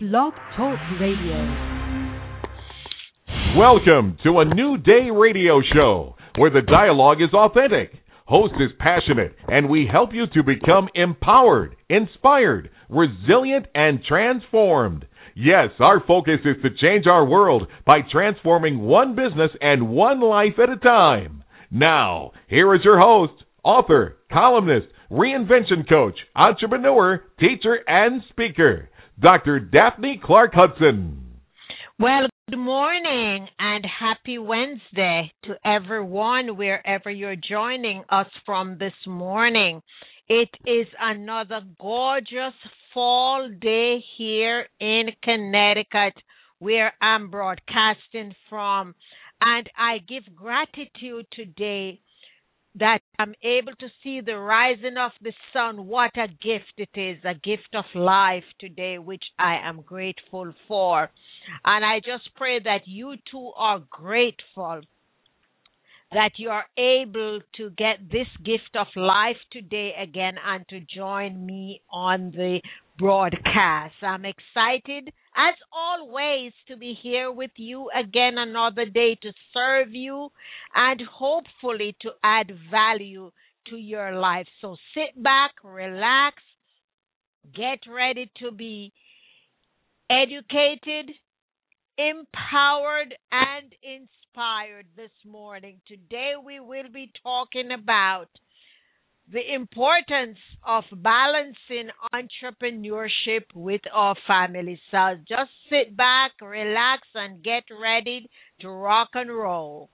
Blog Talk Radio. Welcome to a New Day radio show where the dialogue is authentic, host is passionate, and we help you to become empowered, inspired, resilient, and transformed. Yes, our focus is to change our world by transforming one business and one life at a time. Now, here is your host, author, columnist, reinvention coach, entrepreneur, teacher, and speaker, Dr. Daphne Clark Hudson. Well, good morning and happy Wednesday to everyone wherever you're joining us from this morning. It is another gorgeous fall day here in Connecticut where I'm broadcasting from. And I give gratitude today that I'm able to see the rising of the sun. What a gift it is, a gift of life today, which I am grateful for. And I just pray that you too are grateful that you are able to get this gift of life today again and to join me on the broadcast. I'm excited, as always, to be here with you again another day to serve you and hopefully to add value to your life. So sit back, relax, get ready to be educated, empowered, and inspired this morning. Today we will be talking about the importance of balancing entrepreneurship with our family. So just sit back, relax, and get ready to rock and roll.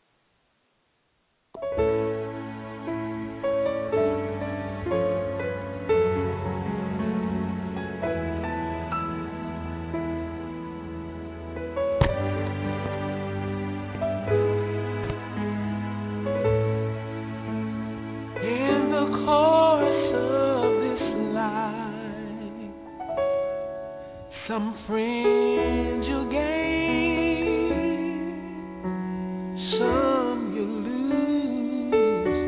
Some friends you gain, some you lose.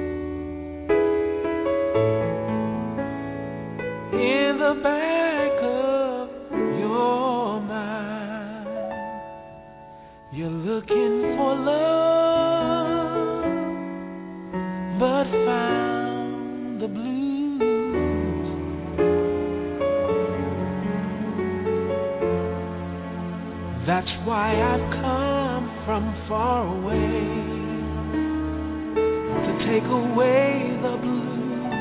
In the back of your mind, you're looking for love, but found the blues. That's why I've come from far away to take away the blues.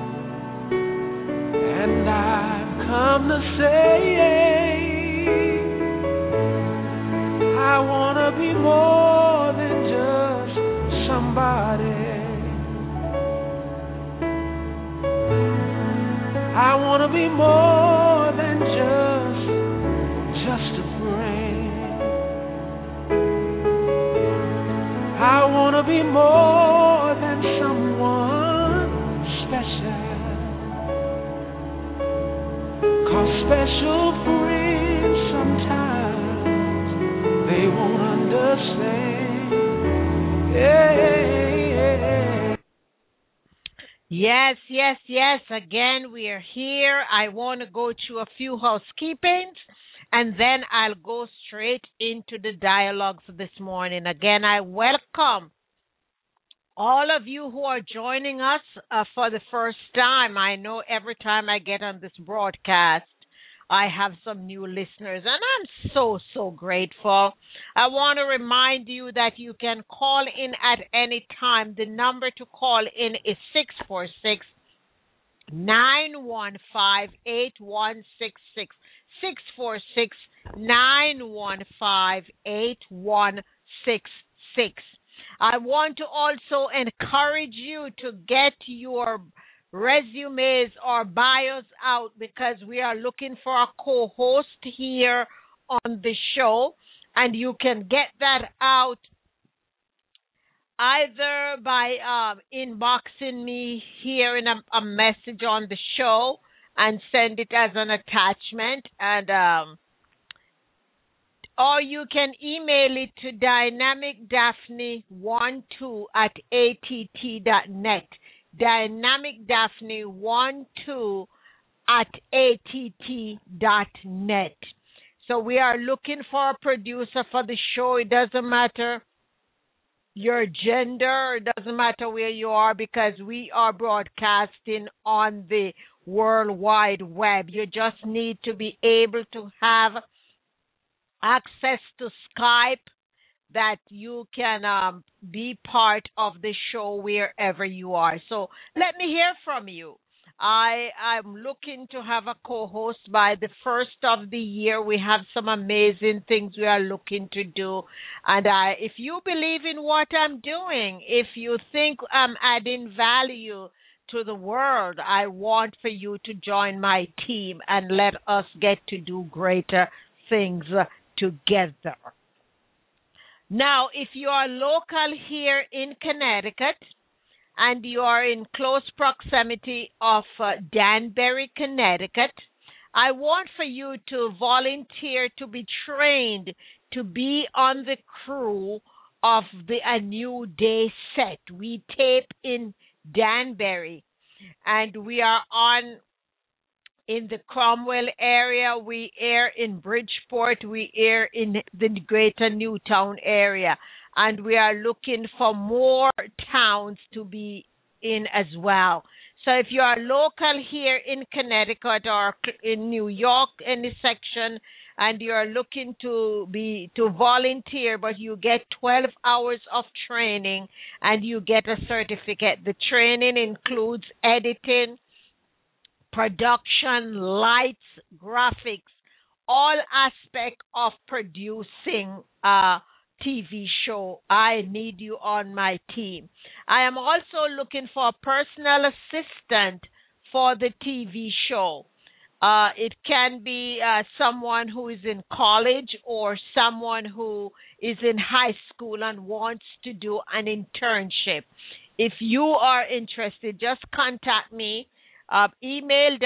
And I've come to say I want to be more than just somebody. I want to be more than just a friend. I want to be more than someone special. 'Cause special friends sometimes they won't understand. Yes. Again, we are here. I want to go to a few housekeepings, and then I'll go straight into the dialogues this morning. Again, I welcome all of you who are joining us for the first time. I know every time I get on this broadcast, I have some new listeners, and I'm so grateful. I want to remind you that you can call in at any time. The number to call in is 646-915-8166. 646-915-8166. I want to also encourage you to get your resumes or bios out because we are looking for a co-host here on the show, and you can get that out either by inboxing me here in a message on the show and send it as an attachment, and or you can email it to dynamicdaphne12@att.net. dynamicdaphne12@att.net. So we are looking for a producer for the show. It doesn't matter your gender, it doesn't matter where you are, because we are broadcasting on the World Wide Web. You just need to be able to have access to Skype, that you can be part of the show wherever you are. So let me hear from you. I'm looking to have a co-host by the first of the year. We have some amazing things we are looking to do. And if you believe in what I'm doing, if you think I'm adding value to the world, I want for you to join my team and let us get to do greater things together. Now, if you are local here in Connecticut and you are in close proximity of Danbury, Connecticut, I want for you to volunteer to be trained to be on the crew of A New Day set. We tape in Danbury, and we are on in the Cromwell area, we air in Bridgeport, we air in the greater Newtown area, and we are looking for more towns to be in as well. So if you are local here in Connecticut or in New York, any section, and you are looking to volunteer, but you get 12 hours of training and you get a certificate. The training includes editing, production, lights, graphics, all aspects of producing a TV show. I need you on my team. I am also looking for a personal assistant for the TV show. It can be someone who is in college or someone who is in high school and wants to do an internship. If you are interested, just contact me. Email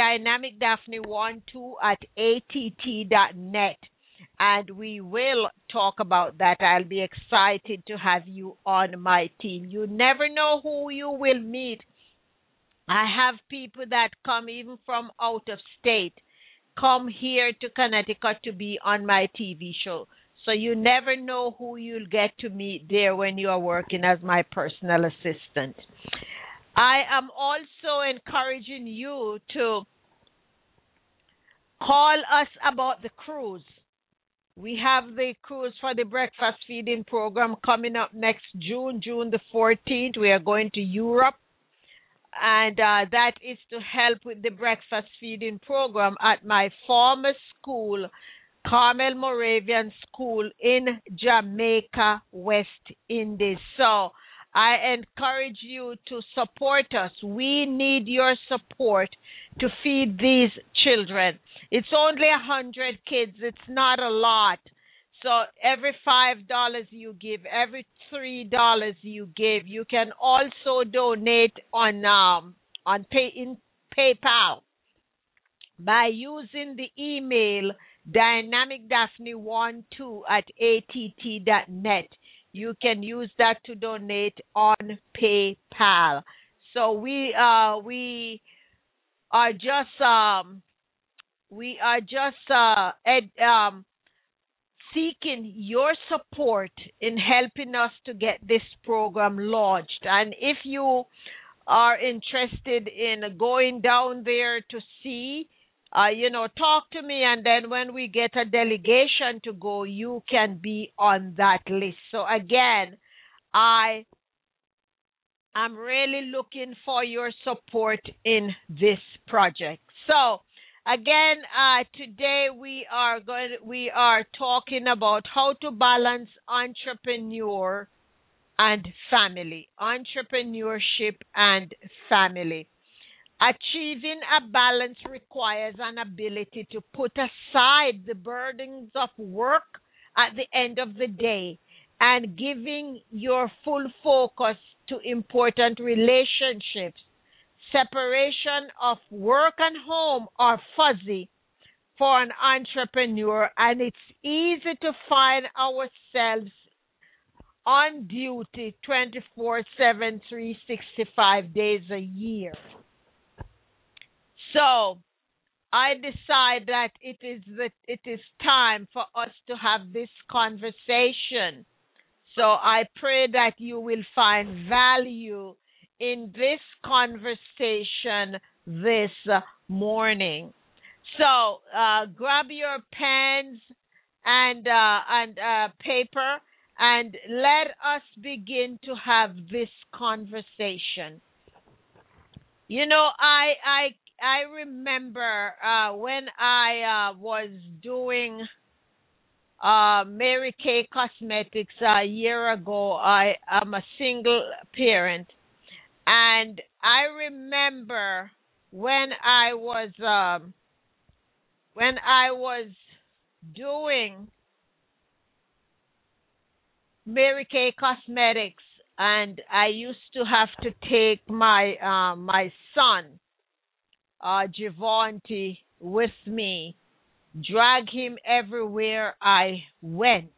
dynamicdaphne12@att.net, and we will talk about that. I'll be excited to have you on my team. You never know who you will meet. I have people that come even from out of state, come here to Connecticut to be on my TV show. So you never know who you'll get to meet there when you are working as my personal assistant. I am also encouraging you to call us about the cruise. We have the cruise for the breakfast feeding program coming up next June the 14th. We are going to Europe, and that is to help with the breakfast feeding program at my former school, Carmel Moravian School in Jamaica, West Indies. So I encourage you to support us. We need your support to feed these children. It's only 100 kids. It's not a lot. So every $5 you give, every $3 you give, you can also donate on PayPal by using the email dynamicdaphne12@att.net. You can use that to donate on PayPal. So we are just seeking your support in helping us to get this program launched. And if you are interested in going down there to see, talk to me, and then when we get a delegation to go, you can be on that list. So again, I am really looking for your support in this project. So again, today we are talking about how to balance entrepreneurship and family. Achieving a balance requires an ability to put aside the burdens of work at the end of the day and giving your full focus to important relationships. Separation of work and home are fuzzy for an entrepreneur, and it's easy to find ourselves on duty 24/7, 365 days a year. So I decide that it is time for us to have this conversation. So I pray that you will find value in this conversation this morning. So grab your pens and paper, and let us begin to have this conversation. You know, I remember when I was doing Mary Kay Cosmetics a year ago. I am a single parent, and I remember when I was doing Mary Kay Cosmetics, and I used to have to take my son Javonte with me, drag him everywhere I went,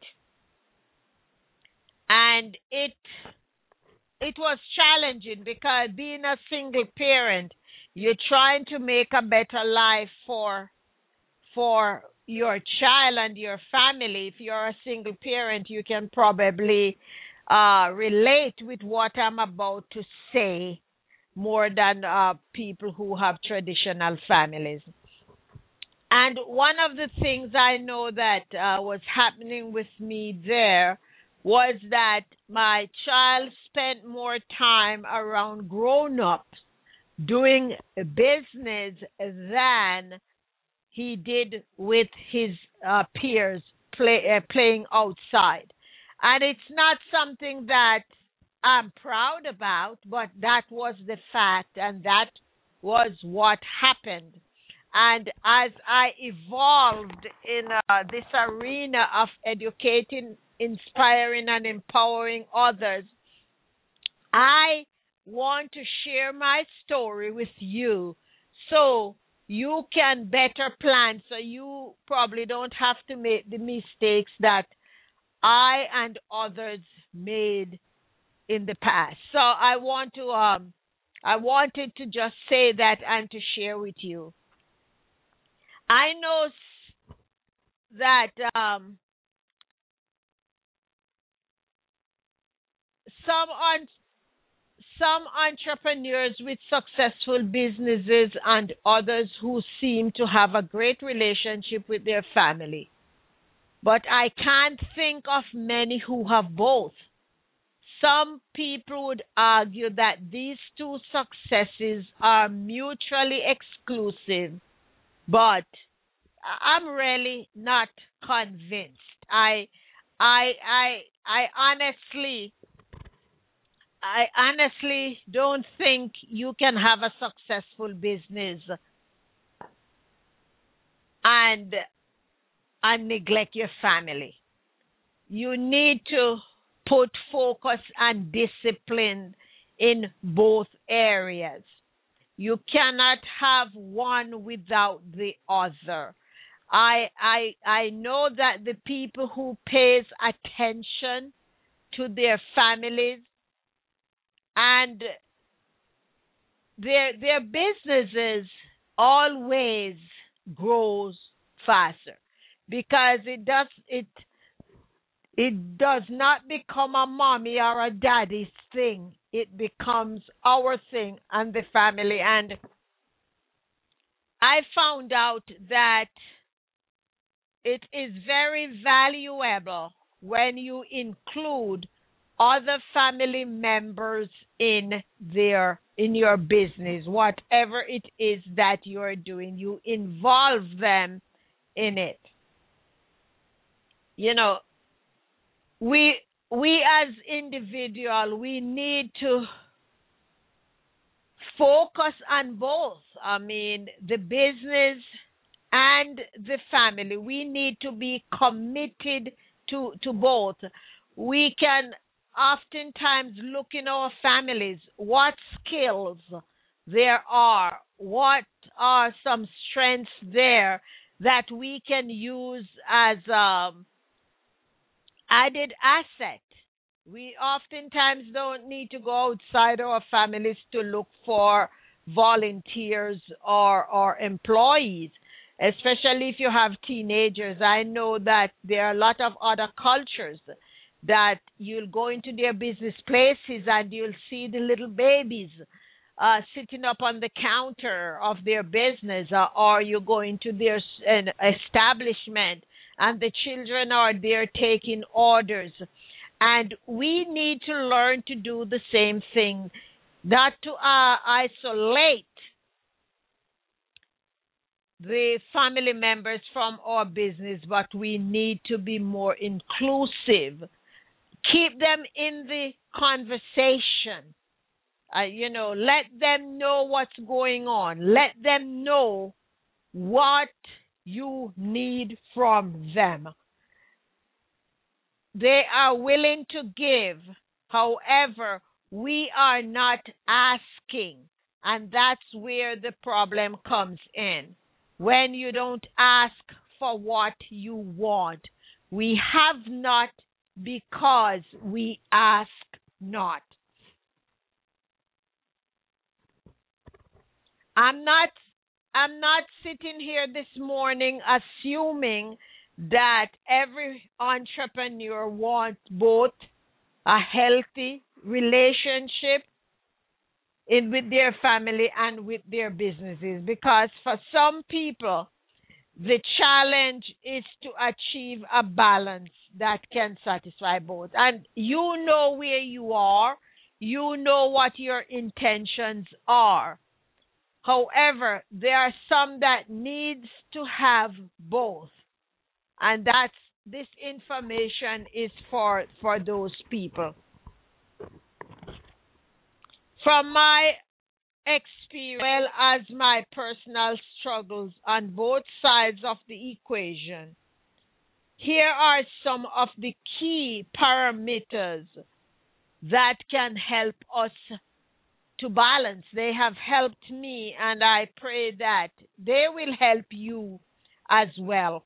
and it was challenging because being a single parent, you're trying to make a better life for your child and your family. If you're a single parent, you can probably relate with what I'm about to say more than people who have traditional families. And one of the things I know that was happening with me there was that my child spent more time around grown-ups doing business than he did with his peers playing outside. And it's not something that I'm proud about, but that was the fact, and that was what happened. And as I evolved in this arena of educating, inspiring, and empowering others, I want to share my story with you so you can better plan, so you probably don't have to make the mistakes that I and others made in the past. So I wanted to just say that and to share with you. I know that some entrepreneurs with successful businesses and others who seem to have a great relationship with their family. But I can't think of many who have both. Some people would argue that these two successes are mutually exclusive, but I'm really not convinced. I honestly don't think you can have a successful business and neglect your family. You need to put focus and discipline in both areas. You cannot have one without the other. I know that the people who pays attention to their families and their businesses always grows faster, because it does not become a mommy or a daddy's thing. It becomes our thing and the family. And I found out that it is very valuable when you include other family members in your business, whatever it is that you're doing. You involve them in it. You know, we as individuals, we need to focus on both. I mean, the business and the family. We need to be committed to both. We can oftentimes look in our families, what skills there are, what are some strengths there that we can use as added asset. We oftentimes don't need to go outside our families to look for volunteers or employees. especially if you have teenagers. I know that there are a lot of other cultures that you'll go into their business places and you'll see the little babies sitting up on the counter of their business, or you go into their an establishment and the children are there taking orders. And we need to learn to do the same thing, not to isolate the family members from our business, but we need to be more inclusive. Keep them in the conversation. Let them know what's going on. Let them know what you need from them. They are willing to give. However, we are not asking. And that's where the problem comes in. When you don't ask for what you want. We have not because we ask not. I'm not sitting here this morning assuming that every entrepreneur wants both a healthy relationship with their family and with their businesses, because for some people the challenge is to achieve a balance that can satisfy both. And you know where you are, you know what your intentions are. However, there are some that needs to have both. And this information is for those people. From my experience, well as my personal struggles on both sides of the equation, here are some of the key parameters that can help us to balance. They have helped me, and I pray that they will help you as well.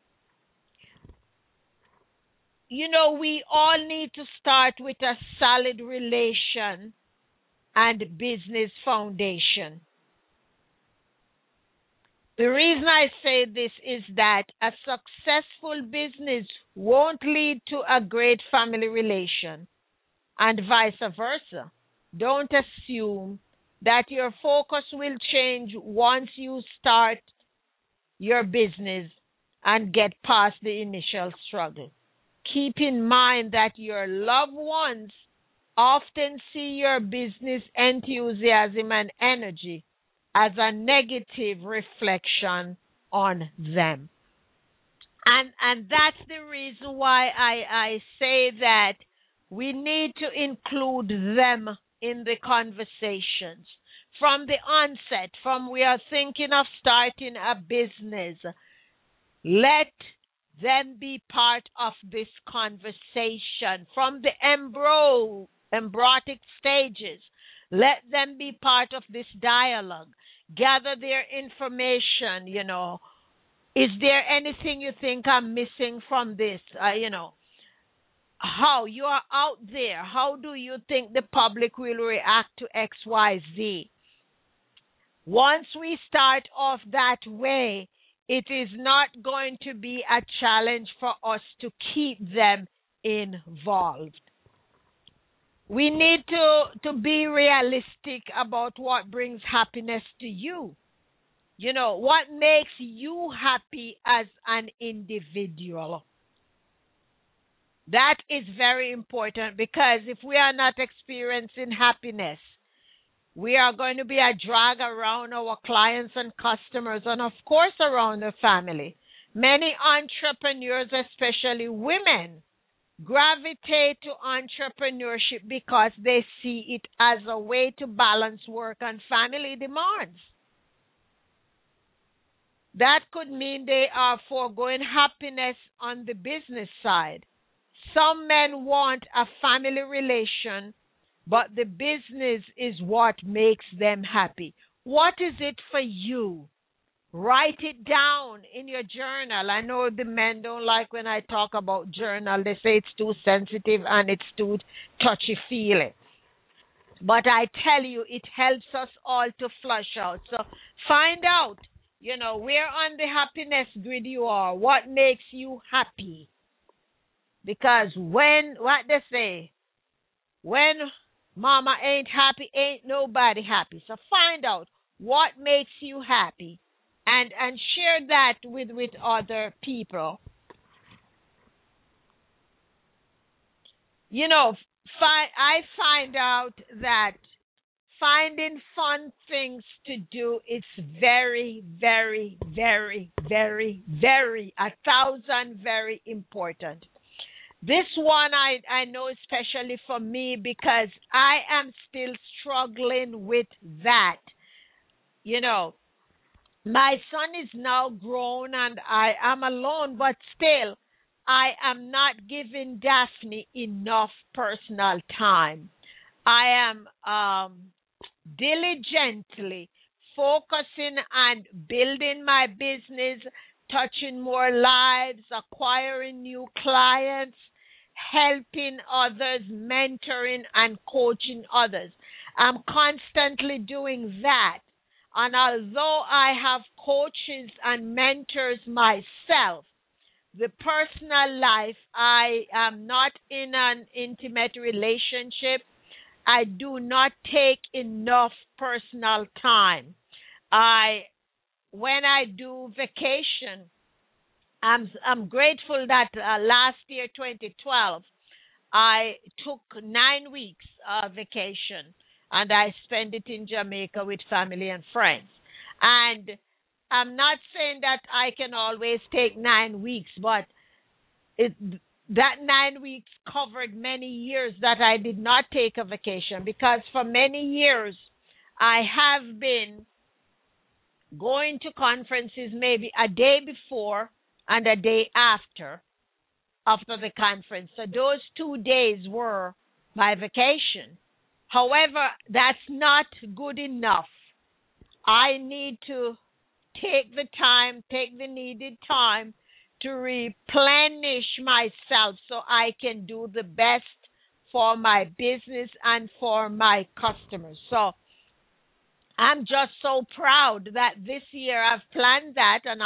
We all need to start with a solid relation and business foundation. The reason I say this is that a successful business won't lead to a great family relation, and vice versa. Don't assume that your focus will change once you start your business and get past the initial struggle. Keep in mind that your loved ones often see your business enthusiasm and energy as a negative reflection on them. And that's the reason why I say that we need to include them in the conversations. From the onset, from we are thinking of starting a business, let them be part of this conversation. From the embryonic stages, let them be part of this dialogue. Gather their information, Is there anything you think I'm missing from this? How you are out there, how do you think the public will react to X, Y, Z? Once we start off that way, it is not going to be a challenge for us to keep them involved. We need to be realistic about what brings happiness to you. What makes you happy as an individual. That is very important, because if we are not experiencing happiness, we are going to be a drag around our clients and customers, and of course around the family. Many entrepreneurs, especially women, gravitate to entrepreneurship because they see it as a way to balance work and family demands. That could mean they are foregoing happiness on the business side. Some men want a family relation, but the business is what makes them happy. What is it for you? Write it down in your journal. I know the men don't like when I talk about journal. They say it's too sensitive and it's too touchy-feely. But I tell you, it helps us all to flush out. So find out, where on the happiness grid you are, what makes you happy? Because what they say, when mama ain't happy, ain't nobody happy. So find out what makes you happy and share that with other people. I find out that finding fun things to do is very, very, very, very, very, 1,000 very important. This one I know especially for me because I am still struggling with that. My son is now grown and I am alone, but still I am not giving Daphne enough personal time. I am diligently focusing on building my business, touching more lives, acquiring new clients, helping others, mentoring and coaching others. I'm constantly doing that. And although I have coaches and mentors myself, the personal life, I am not in an intimate relationship. I do not take enough personal time. When I do vacation, I'm grateful that last year, 2012, I took 9 weeks vacation, and I spent it in Jamaica with family and friends. And I'm not saying that I can always take 9 weeks, but that 9 weeks covered many years that I did not take a vacation, because for many years I have been going to conferences maybe a day before and a day after the conference. So those 2 days were my vacation. However, that's not good enough. I need to take the needed time to replenish myself so I can do the best for my business and for my customers. So I'm just so proud that this year I've planned that, and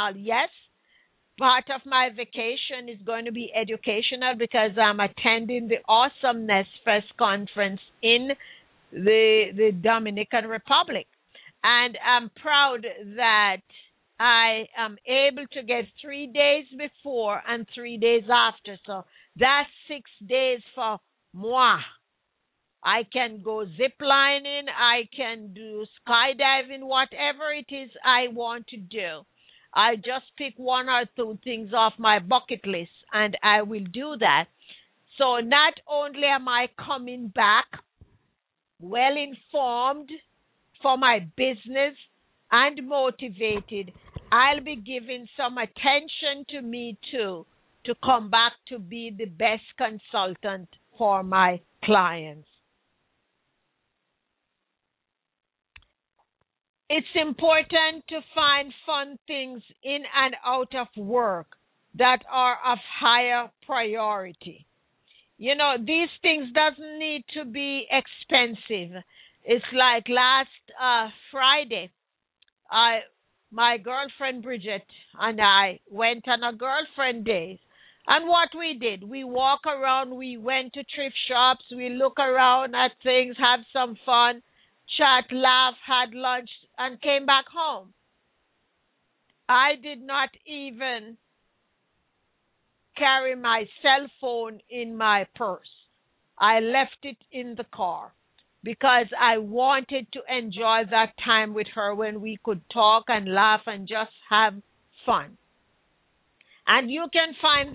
part of my vacation is going to be educational because I'm attending the Awesomeness Fest conference in the Dominican Republic. And I'm proud that I am able to get 3 days before and 3 days after. So that's 6 days for moi. I can go zip lining, I can do skydiving, whatever it is I want to do. I just pick 1 or 2 things off my bucket list and I will do that. So not only am I coming back well informed for my business and motivated, I'll be giving some attention to me too, to come back to be the best consultant for my clients. It's important to find fun things in and out of work that are of higher priority. These things doesn't need to be expensive. It's like last Friday, my girlfriend Bridget and I went on a girlfriend day. And what we did, we walk around, we went to thrift shops, we look around at things, have some fun, chat, laugh, had lunch, and came back home. I did not even carry my cell phone in my purse. I left it in the car because I wanted to enjoy that time with her when we could talk and laugh and just have fun. And you can find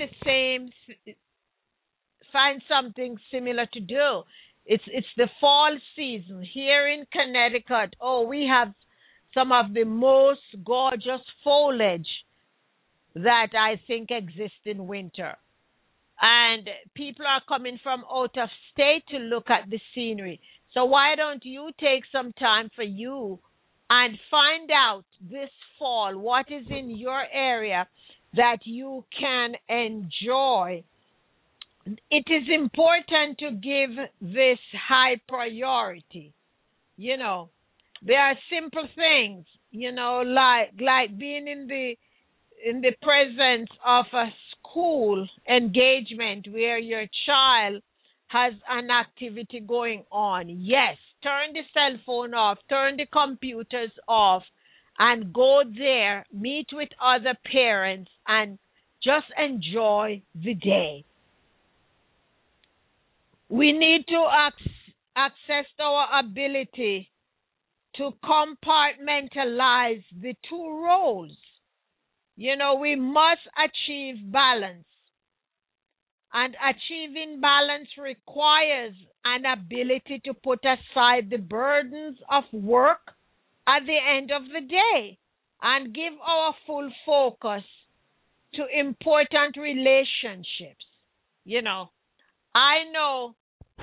something similar to do. It's the fall season here in Connecticut. Oh, we have some of the most gorgeous foliage that I think exists in winter. And people are coming from out of state to look at the scenery. So why don't you take some time for you and find out this fall what is in your area that you can enjoy. It is important to give this high priority. There are simple things. like being in the presence of a school engagement where your child has an activity going on. Yes, turn the cell phone off, turn the computers off, and go there, meet with other parents, and just enjoy the day. We need to access our ability to compartmentalize the two roles. We must achieve balance. And achieving balance requires an ability to put aside the burdens of work at the end of the day and give our full focus to important relationships. I know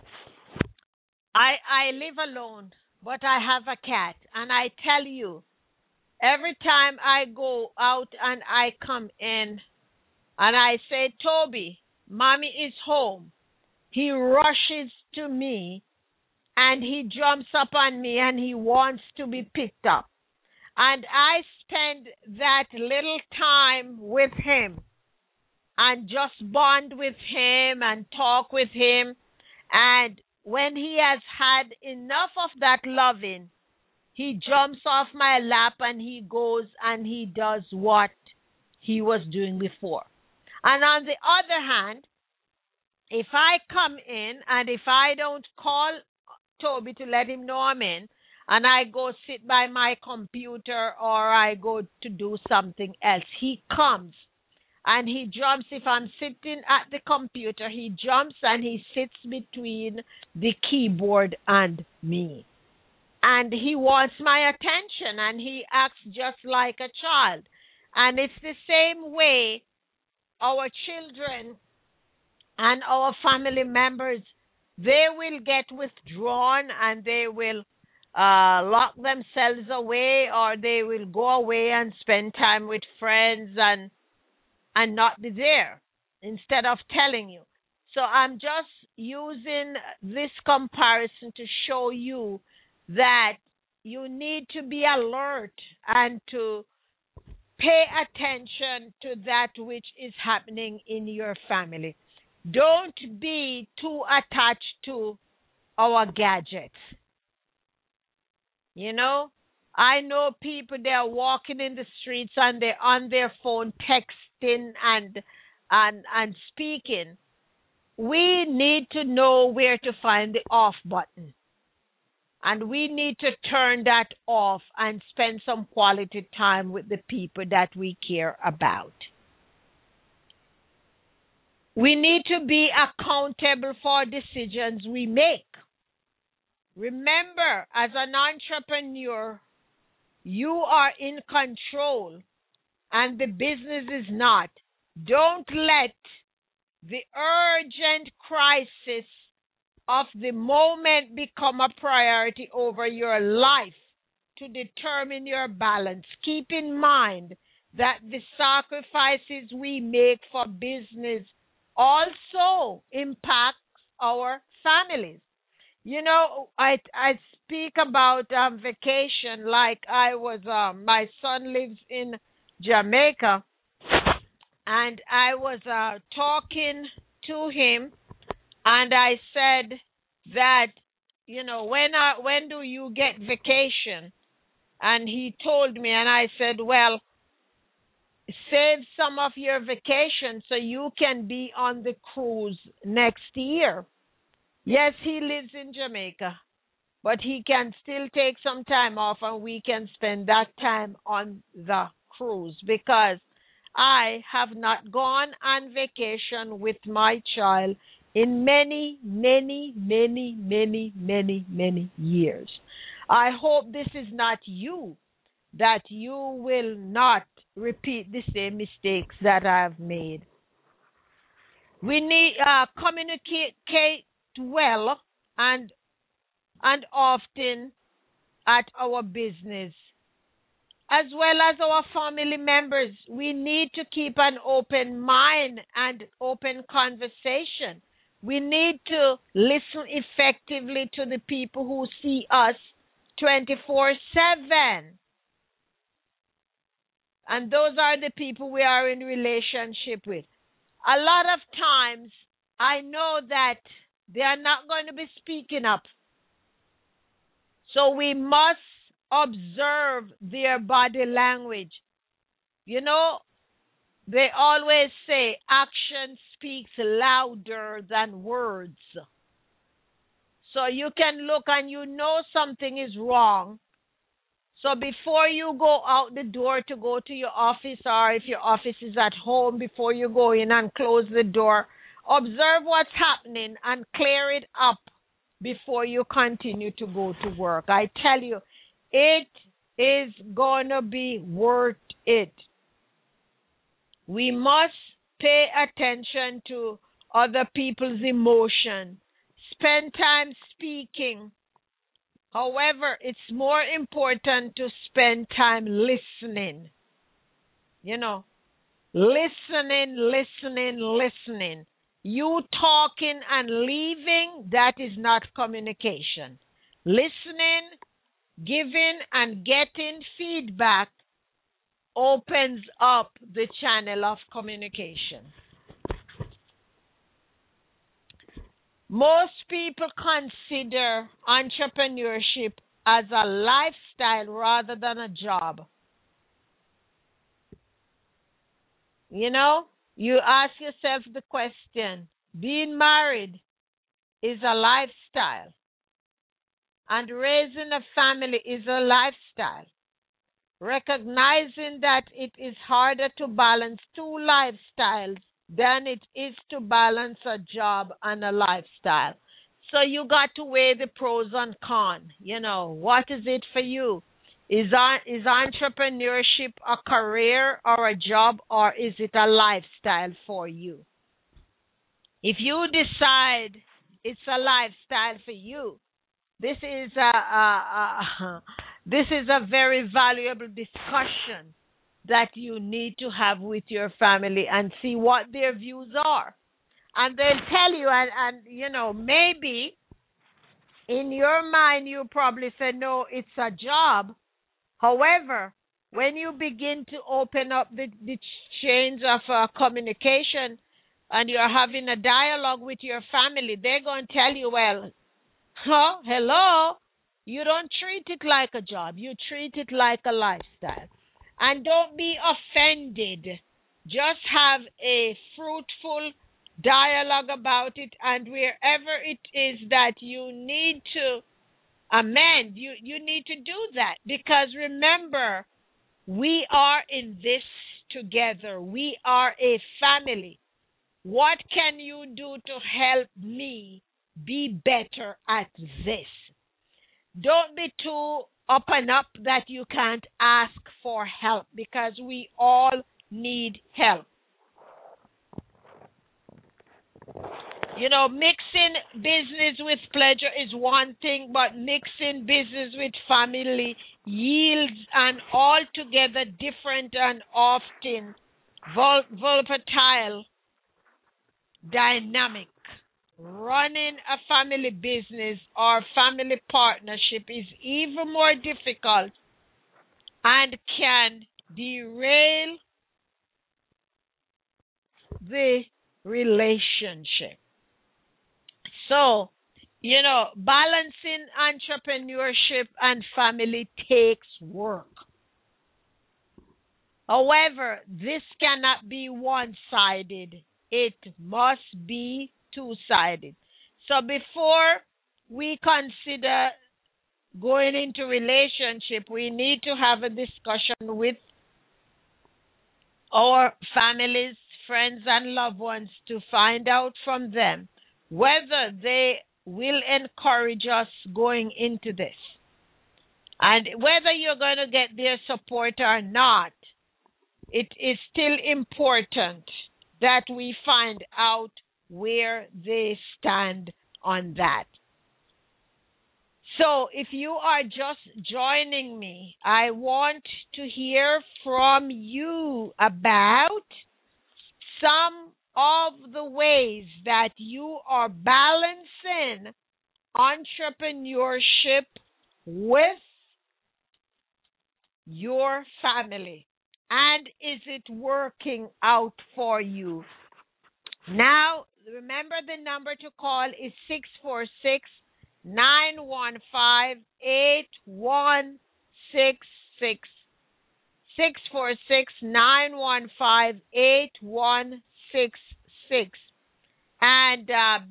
I live alone, but I have a cat, and I tell you, every time I go out and I come in and I say, Toby, Mommy is home, he rushes to me and he jumps up on me and he wants to be picked up. And I spend that little time with him and just bond with him and talk with him. And when he has had enough of that loving, he jumps off my lap and he goes and he does what he was doing before. And on the other hand, if I come in and if I don't call Toby to let him know I'm in, and I go sit by my computer or I go to do something else, he comes and he jumps. If I'm sitting at the computer, he jumps and he sits between the keyboard and me. And he wants my attention and he acts just like a child. And it's the same way our children and our family members, they will get withdrawn and they will lock themselves away, or they will go away and spend time with friends and not be there instead of telling you. So I'm just using this comparison to show you that you need to be alert and to pay attention to that which is happening in your family. Don't be too attached to our gadgets. I know people, they're walking in the streets and they're on their phone texting and speaking. We need to know where to find the off button. And we need to turn that off and spend some quality time with the people that we care about. We need to be accountable for decisions we make. Remember, as an entrepreneur, you are in control and the business is not. Don't let the urgent crisis of the moment become a priority over your life to determine your balance. Keep in mind that the sacrifices we make for business also impacts our families. I speak about vacation like I was, my son lives in Jamaica, and I was talking to him, and I said that, when do you get vacation? And he told me, and I said, well, save some of your vacation so you can be on the cruise next year. Yes, he lives in Jamaica, but he can still take some time off and we can spend that time on the cruise, because I have not gone on vacation with my child in many, many, many, many, many, many years. I hope this is not you, that you will not repeat the same mistakes that I have made. We need communicate well and often at our business, as well as our family members. We need to keep an open mind and open conversation. We need to listen effectively to the people who see us 24/7. And those are the people we are in relationship with. A lot of times, I know that they are not going to be speaking up. So we must observe their body language. You know, they always say action speaks louder than words. So you can look and you know something is wrong. So before you go out the door to go to your office, or if your office is at home, before you go in and close the door, observe what's happening and clear it up before you continue to go to work. I tell you, it is going to be worth it. We must pay attention to other people's emotion. Spend time speaking. However, it's more important to spend time listening. You know, listening. You talking and leaving, that is not communication. Listening, giving, and getting feedback opens up the channel of communication. Most people consider entrepreneurship as a lifestyle rather than a job. You know, you ask yourself the question, being married is a lifestyle, and raising a family is a lifestyle. Recognizing that it is harder to balance two lifestyles than it is to balance a job and a lifestyle. So you got to weigh the pros and cons. You know, what is it for you? Is entrepreneurship a career or a job, or is it a lifestyle for you? If you decide it's a lifestyle for you, this is a very valuable discussion that you need to have with your family and see what their views are. And they'll tell you, and you know, maybe in your mind you probably say, no, it's a job. However, when you begin to open up the chains of communication and you're having a dialogue with your family, they're going to tell you, well, hello, you don't treat it like a job. You treat it like a lifestyle. And don't be offended. Just have a fruitful dialogue about it, and wherever it is that you need to amend, you need to do that. Because remember, we are in this together. We are a family. What can you do to help me be better at this? Don't be too up and up that you can't ask for help, because we all need help. You know, mixing business with pleasure is one thing, but mixing business with family yields an altogether different and often volatile dynamic. Running a family business or family partnership is even more difficult and can derail the relationship. So, you know, balancing entrepreneurship and family takes work. However, this cannot be one-sided. It must be two-sided. So before we consider going into relationship, we need to have a discussion with our families, friends, and loved ones to find out from them whether they will encourage us going into this. And whether you're going to get their support or not, it is still important that we find out where they stand on that. So if you are just joining me, I want to hear from you about some of the ways that you are balancing entrepreneurship with your family And is it working out for you? Now, remember the number to call is 646-915-8166. 646-915-8166. And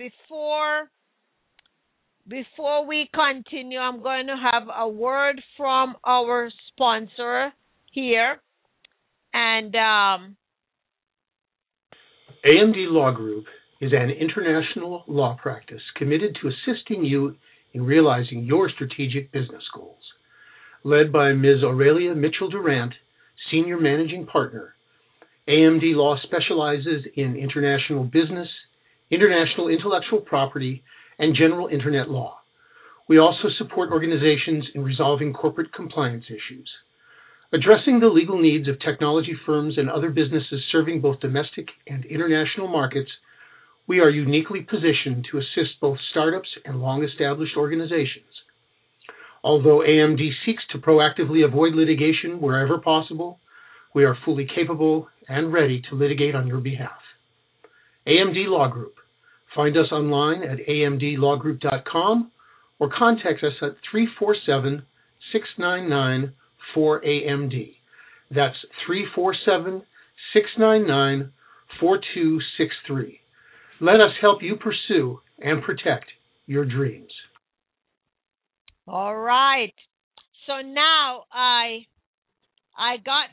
before we continue, I'm going to have a word from our sponsor here. And AMD Law Group is an international law practice committed to assisting you in realizing your strategic business goals. Led by Ms. Aurelia Mitchell-Durant, Senior Managing Partner, AMD Law specializes in international business, international intellectual property, and general Internet law. We also support organizations in resolving corporate compliance issues. Addressing the legal needs of technology firms and other businesses serving both domestic and international markets, we are uniquely positioned to assist both startups and long-established organizations. Although AMD seeks to proactively avoid litigation wherever possible, we are fully capable and ready to litigate on your behalf. AMD Law Group. Find us online at amdlawgroup.com or contact us at 347-699-4AMD. That's 347-699-4263. Let us help you pursue and protect your dreams. all right. So now I got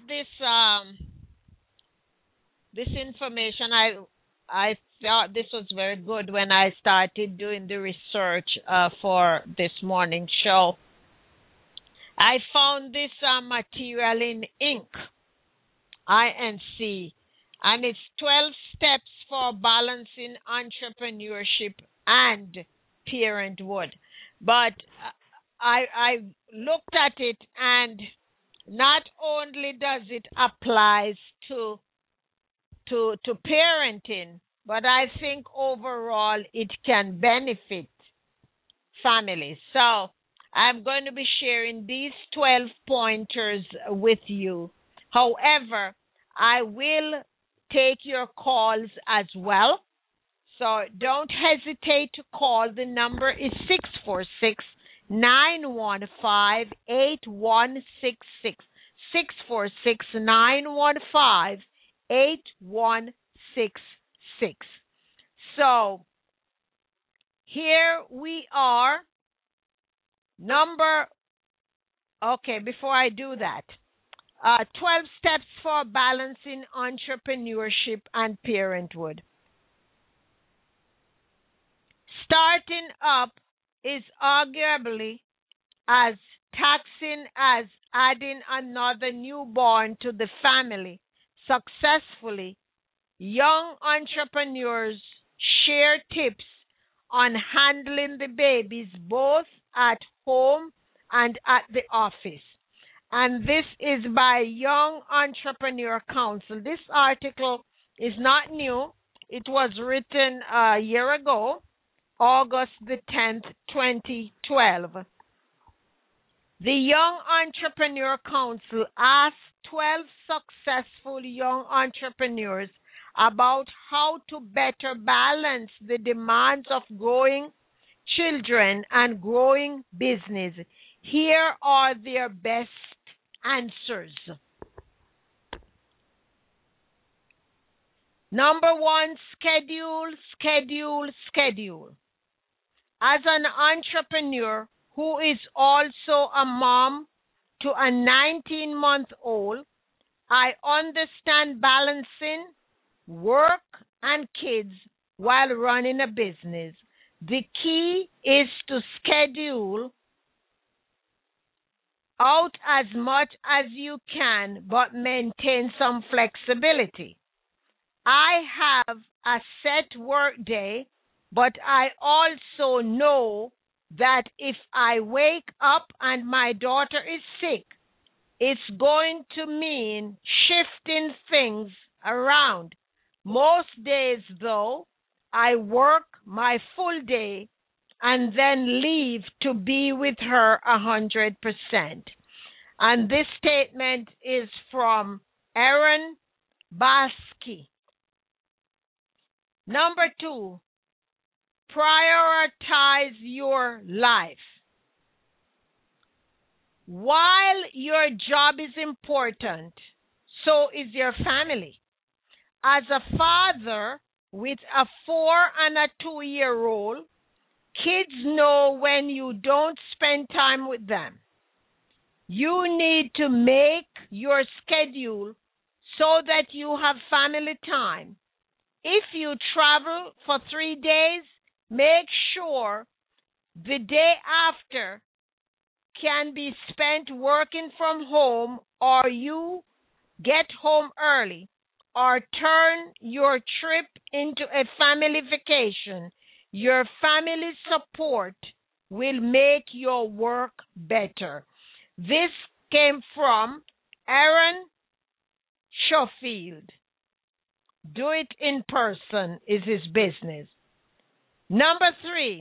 this information. I thought this was very good when I started doing the research for this morning's show. I found this material in INC, and it's 12 steps for balancing entrepreneurship and parenthood. But I looked at it, and not only does it apply to parenting, but I think overall it can benefit families. So I'm going to be sharing these 12 pointers with you. However, I will take your calls as well. So don't hesitate to call. The number is 646-915-8166. 646-915-8166. So here we are. Before I do that, 12 steps for balancing entrepreneurship and parenthood. Starting up is arguably as taxing as adding another newborn to the family. Successfully, young entrepreneurs share tips on handling the babies both at home and at the office. And this is by Young Entrepreneur Council. This article is not new. It was written a year ago, August the 10th, 2012. The Young Entrepreneur Council asked 12 successful young entrepreneurs about how to better balance the demands of growing children and growing business. Here are their best answers. Number one, schedule. As an entrepreneur who is also a mom to a 19-month-old, I understand balancing work and kids while running a business. The key is to schedule out as much as you can, but maintain some flexibility. I have a set work day, but I also know that if I wake up and my daughter is sick, it's going to mean shifting things around. Most days, though, I work my full day and then leave to be with her 100%. And this statement is from Aaron Baski. Number 2, prioritize your life. While your job is important, so is your family. As a father with a 4 and a 2-year-old, kids know when you don't spend time with them. You need to make your schedule so that you have family time. If you travel for 3 days, make sure the day after can be spent working from home, or you get home early, or turn your trip into a family vacation. Your family support will make your work better. This came from Aaron Schofield. Do it in person is his business. Number 3,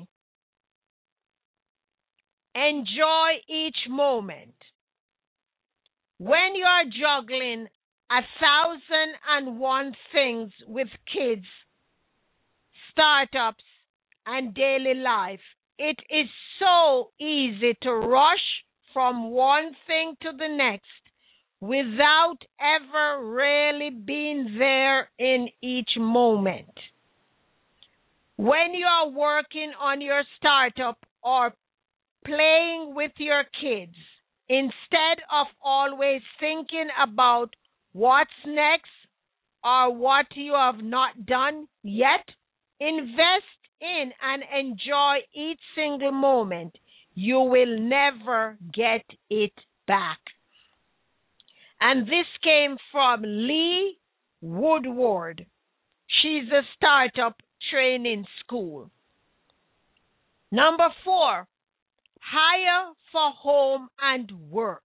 enjoy each moment. When you are juggling 1,001 things with kids, startups, and daily life, it is so easy to rush from one thing to the next without ever really being there in each moment. When you are working on your startup or playing with your kids, instead of always thinking about what's next or what you have not done yet, invest in and enjoy each single moment. You will never get it back. And this came from Lee Woodward. She's a startup training school. Number 4, hire for home and work.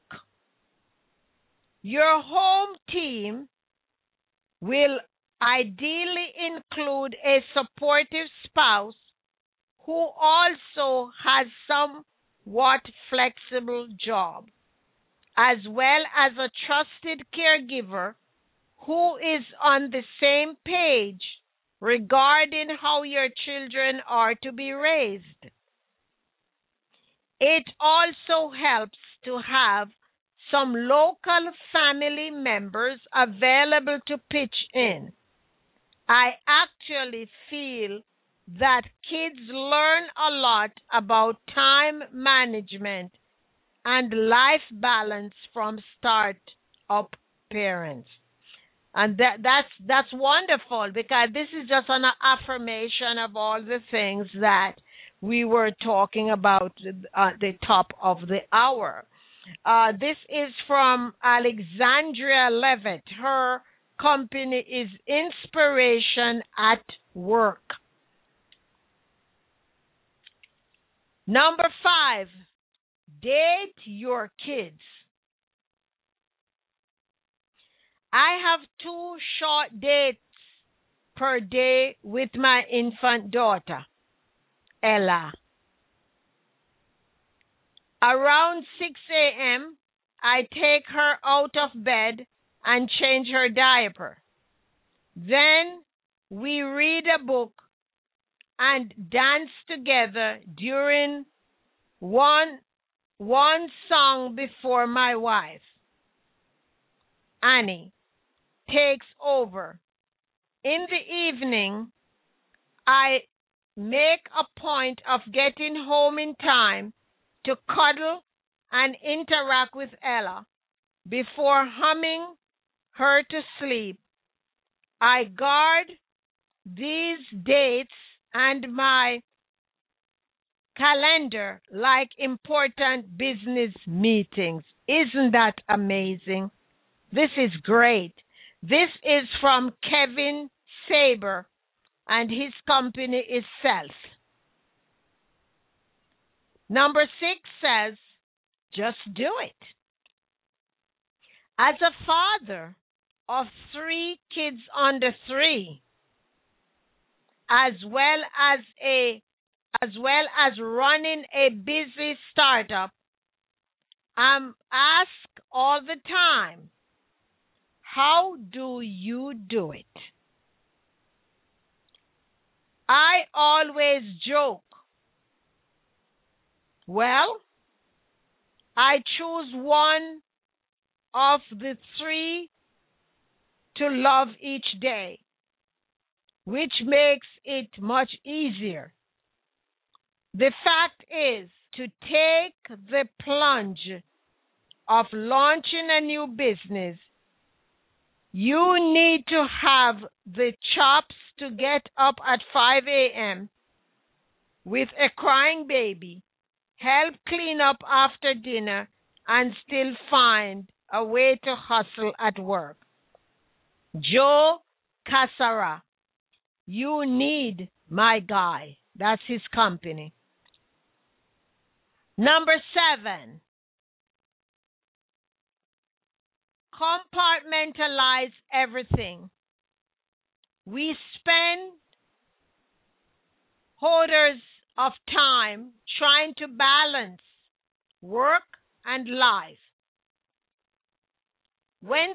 Your home team will ideally include a supportive spouse who also has somewhat flexible job, as well as a trusted caregiver who is on the same page regarding how your children are to be raised. It also helps to have some local family members available to pitch in. I actually feel that kids learn a lot about time management and life balance from start-up parents. And that's wonderful, because this is just an affirmation of all the things that we were talking about at the top of the hour. This is from Alexandria Levitt. Her company is Inspiration at Work. Number 5, date your kids. I have 2 short dates per day with my infant daughter, Ella. Around 6 a.m., I take her out of bed and change her diaper. Then we read a book and dance together during one song before my wife, Annie, takes over. In the evening, I make a point of getting home in time to cuddle and interact with Ella before humming her to sleep. I guard these dates and my calendar like important business meetings. Isn't that amazing? This is great. This is from Kevin Saber, and his company is Self. Number 6 says, just do it. As a father of 3 kids under 3, as well as running a busy startup, I'm asked all the time, How do you do it? I always joke. Well, I choose one of the three to love each day, which makes it much easier. The fact is, to take the plunge of launching a new business, you need to have the chops to get up at 5 a.m. with a crying baby, help clean up after dinner, and still find a way to hustle at work. Joe Cassara, you need my guy. That's his company. Number 7, compartmentalize everything. We spend hoarders of time trying to balance work and life. When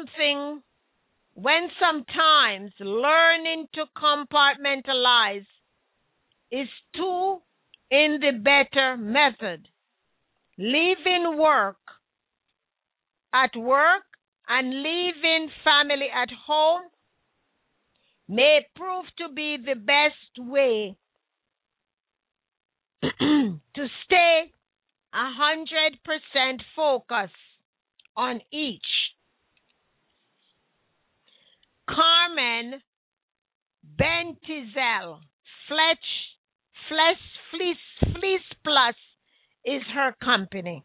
sometimes learning to compartmentalize is too in the better method. Leaving work at work and leaving family at home may prove to be the best way to stay 100% focused on each. Carmen Bentizel, Fleece Plus is her company.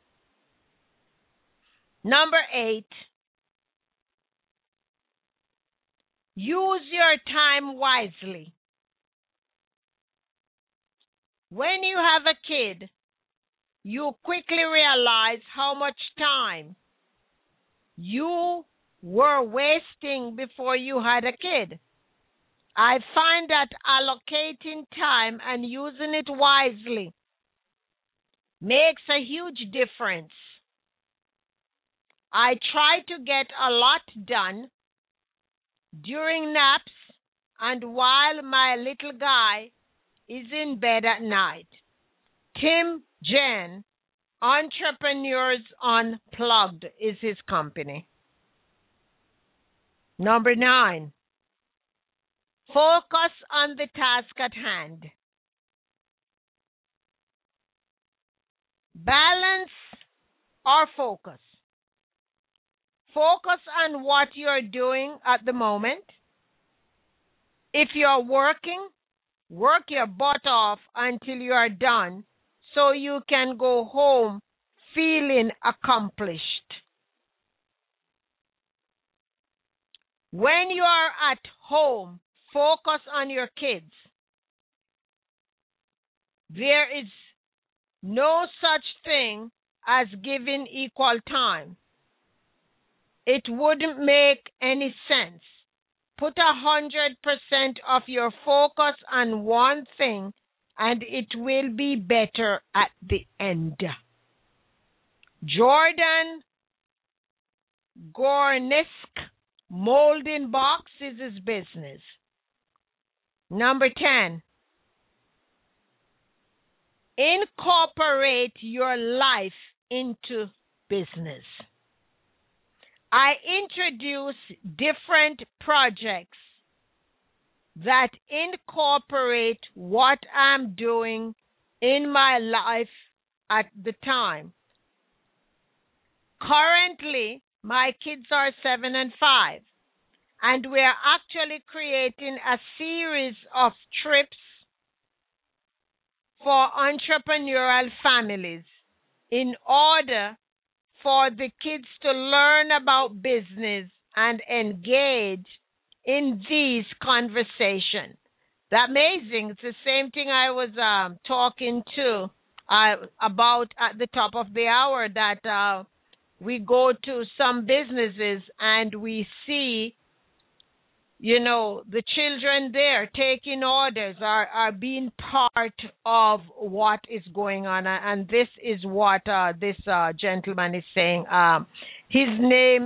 Number 8, use your time wisely. When you have a kid, you quickly realize how much time you were wasting before you had a kid. I find that allocating time and using it wisely makes a huge difference. I try to get a lot done during naps and while my little guy is in bed at night. Tim Jen, Entrepreneurs Unplugged is his company. Number 9, focus on the task at hand. Balance or focus. Focus on what you're doing at the moment. If you're working, work your butt off until you are done so you can go home feeling accomplished. When you are at home, focus on your kids. There is no such thing as giving equal time. It wouldn't make any sense. Put 100% of your focus on one thing and it will be better at the end. Jordan Gornisk, Molding Box is his business. Number 10, incorporate your life into business. I introduce different projects that incorporate what I'm doing in my life at the time. Currently, my kids are 7 and 5, and we are actually creating a series of trips for entrepreneurial families in order for the kids to learn about business and engage in these conversations. That's amazing. It's the same thing I was talking to about at the top of the hour, that we go to some businesses and we see, the children there taking orders are being part of what is going on. And this is what this gentleman is saying. His name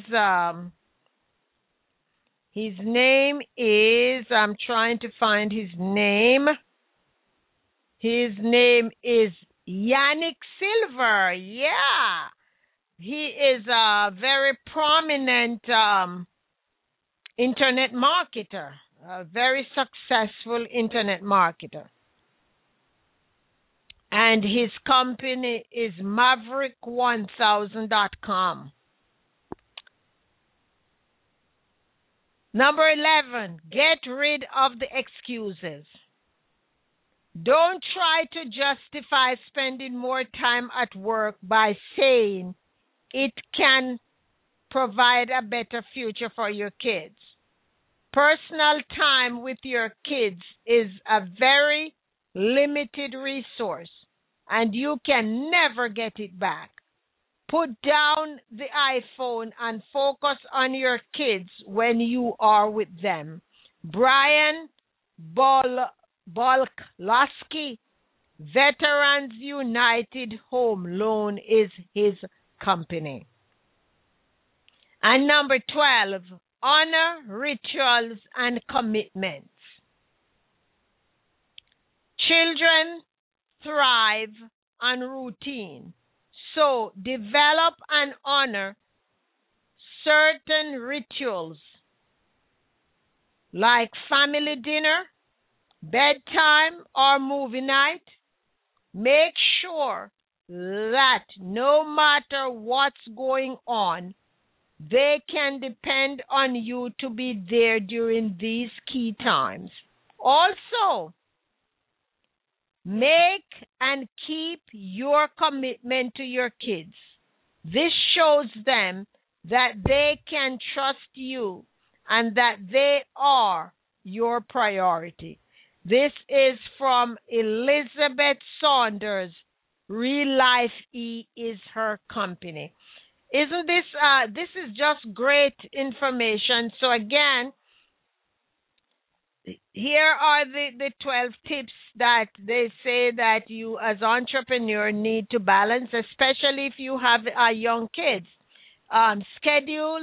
is, I'm trying to find his name. His name is Yannick Silver. Yeah. He is a very prominent internet marketer, a very successful internet marketer. And his company is Maverick1000.com. Number 11, get rid of the excuses. Don't try to justify spending more time at work by saying it can provide a better future for your kids. Personal time with your kids is a very limited resource, and you can never get it back. Put down the iPhone and focus on your kids when you are with them. Brian Bolkowski, Veterans United Home Loan is his company. And number 12, honor rituals and commitments. Children thrive on routine, so develop and honor certain rituals like family dinner, bedtime, or movie night. Make sure that no matter what's going on, they can depend on you to be there during these key times. Also, make and keep your commitment to your kids. This shows them that they can trust you and that they are your priority. This is from Elizabeth Saunders. Real Life E is her company. Isn't this, this is just great information. So again, here are the 12 tips that they say that you as entrepreneur need to balance, especially if you have young kids. Schedule.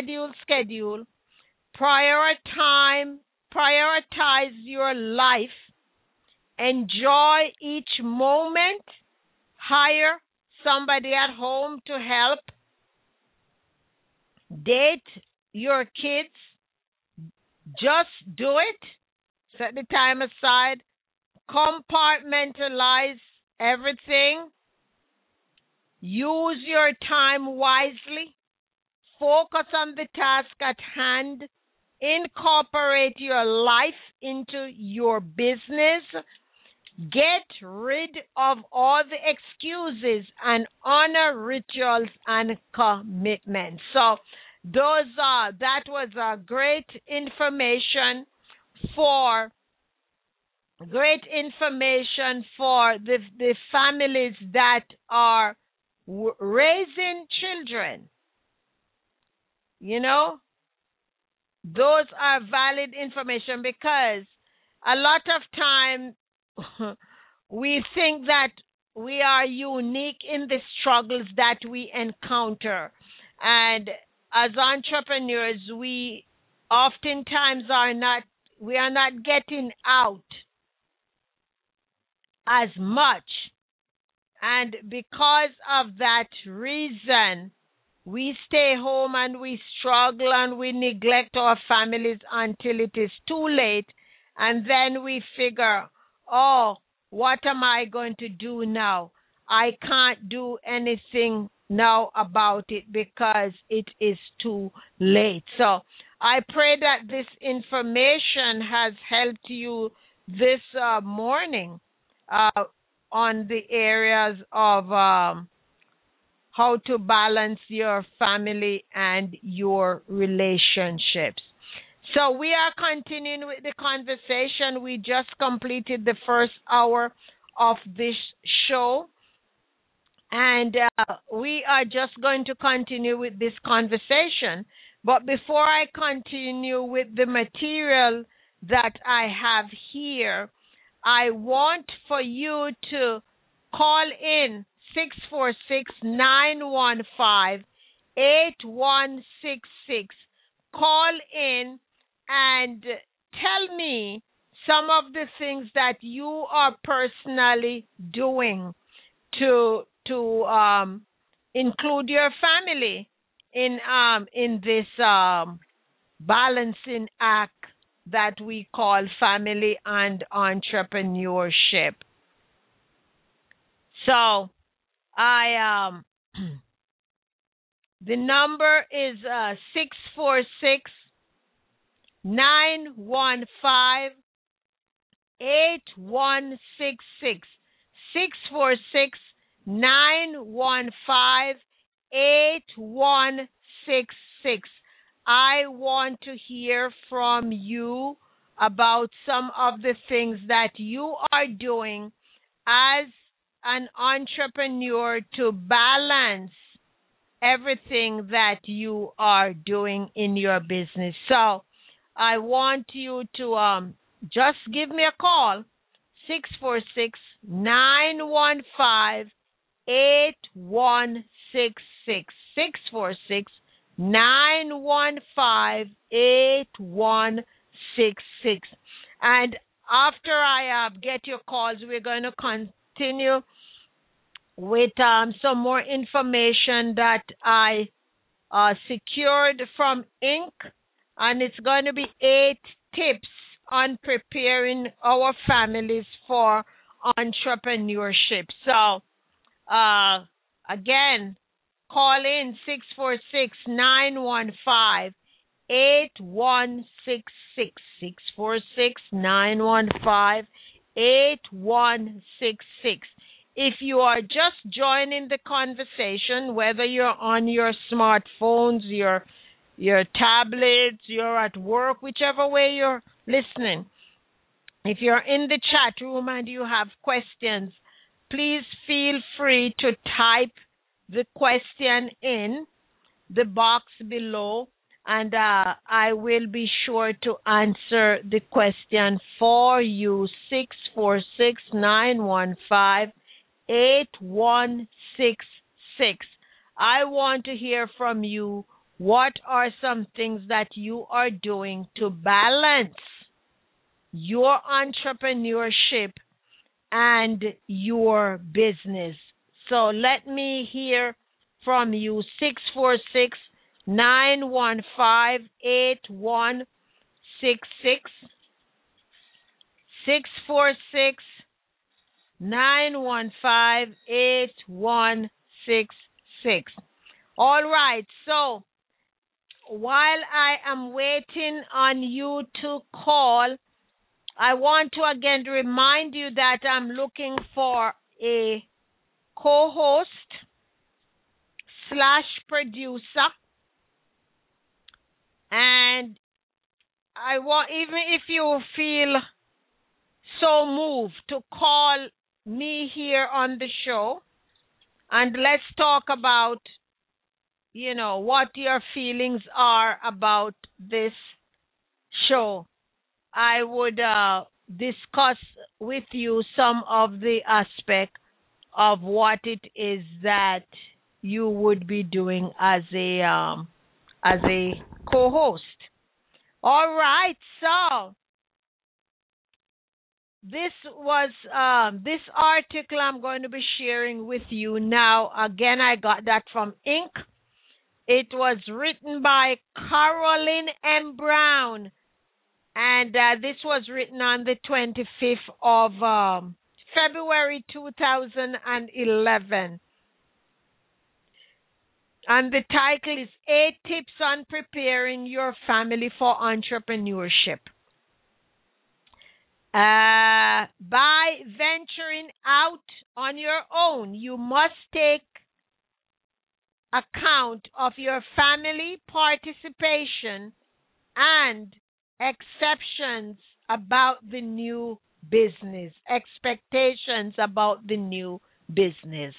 Prioritize your life. Enjoy each moment. Hire somebody at home to help. Date your kids. Just do it. Set the time aside. Compartmentalize everything. Use your time wisely. Focus on the task at hand. Incorporate your life into your business. Get rid of all the excuses and honor rituals and commitments. So that was a great information for the families that are raising children. You know, those are valid information, because a lot of time we think that we are unique in the struggles that we encounter. And as entrepreneurs, we oftentimes are not getting out as much. And because of that reason, we stay home and we struggle and we neglect our families until it is too late. And then we figure, oh, what am I going to do now? I can't do anything now about it because it is too late. So I pray that this information has helped you this morning on the areas of how to balance your family and your relationships. So we are continuing with the conversation. We just completed the first hour of this show, and we are just going to continue with this conversation. But before I continue with the material that I have here, I want for you to call in 646-915-8255. 8166. Call in and tell me some of the things that you are personally doing to include your family in this balancing act that we call family and entrepreneurship. So the number is 646 915 8166. 646 915 8166. I want to hear from you about some of the things that you are doing as an entrepreneur to balance everything that you are doing in your business. So I want you to just give me a call, 646 915 8166. 646 915 8166. And after I get your calls, we're going to continue with some more information that I secured from Inc. And it's going to be 8 tips on preparing our families for entrepreneurship. So, again, call in 646 915 8166. 646 915 8166. If you are just joining the conversation, whether you're on your smartphones, your tablets, you're at work, whichever way you're listening, if you're in the chat room and you have questions, please feel free to type the question in the box below, and I will be sure to answer the question for you. 646 915 8166. I want to hear from you. What are some things that you are doing to balance your entrepreneurship and your business? So let me hear from you. 646 915 8166. 646 915 8166. All right, so while I am waiting on you to call, I want to again remind you that I'm looking for a co-host / producer, and I want, even if you feel so moved, to call me here on the show and let's talk about, what your feelings are about this show. I would discuss with you some of the aspect of what it is that you would be doing as a co-host. All right, so this was this article I'm going to be sharing with you now. Again, I got that from Inc. It was written by Carolyn M. Brown, and this was written on the 25th of February 2011. And the title is 8 Tips on Preparing Your Family for Entrepreneurship. By venturing out on your own, you must take account of your family participation and exceptions about the new business, expectations about the new business.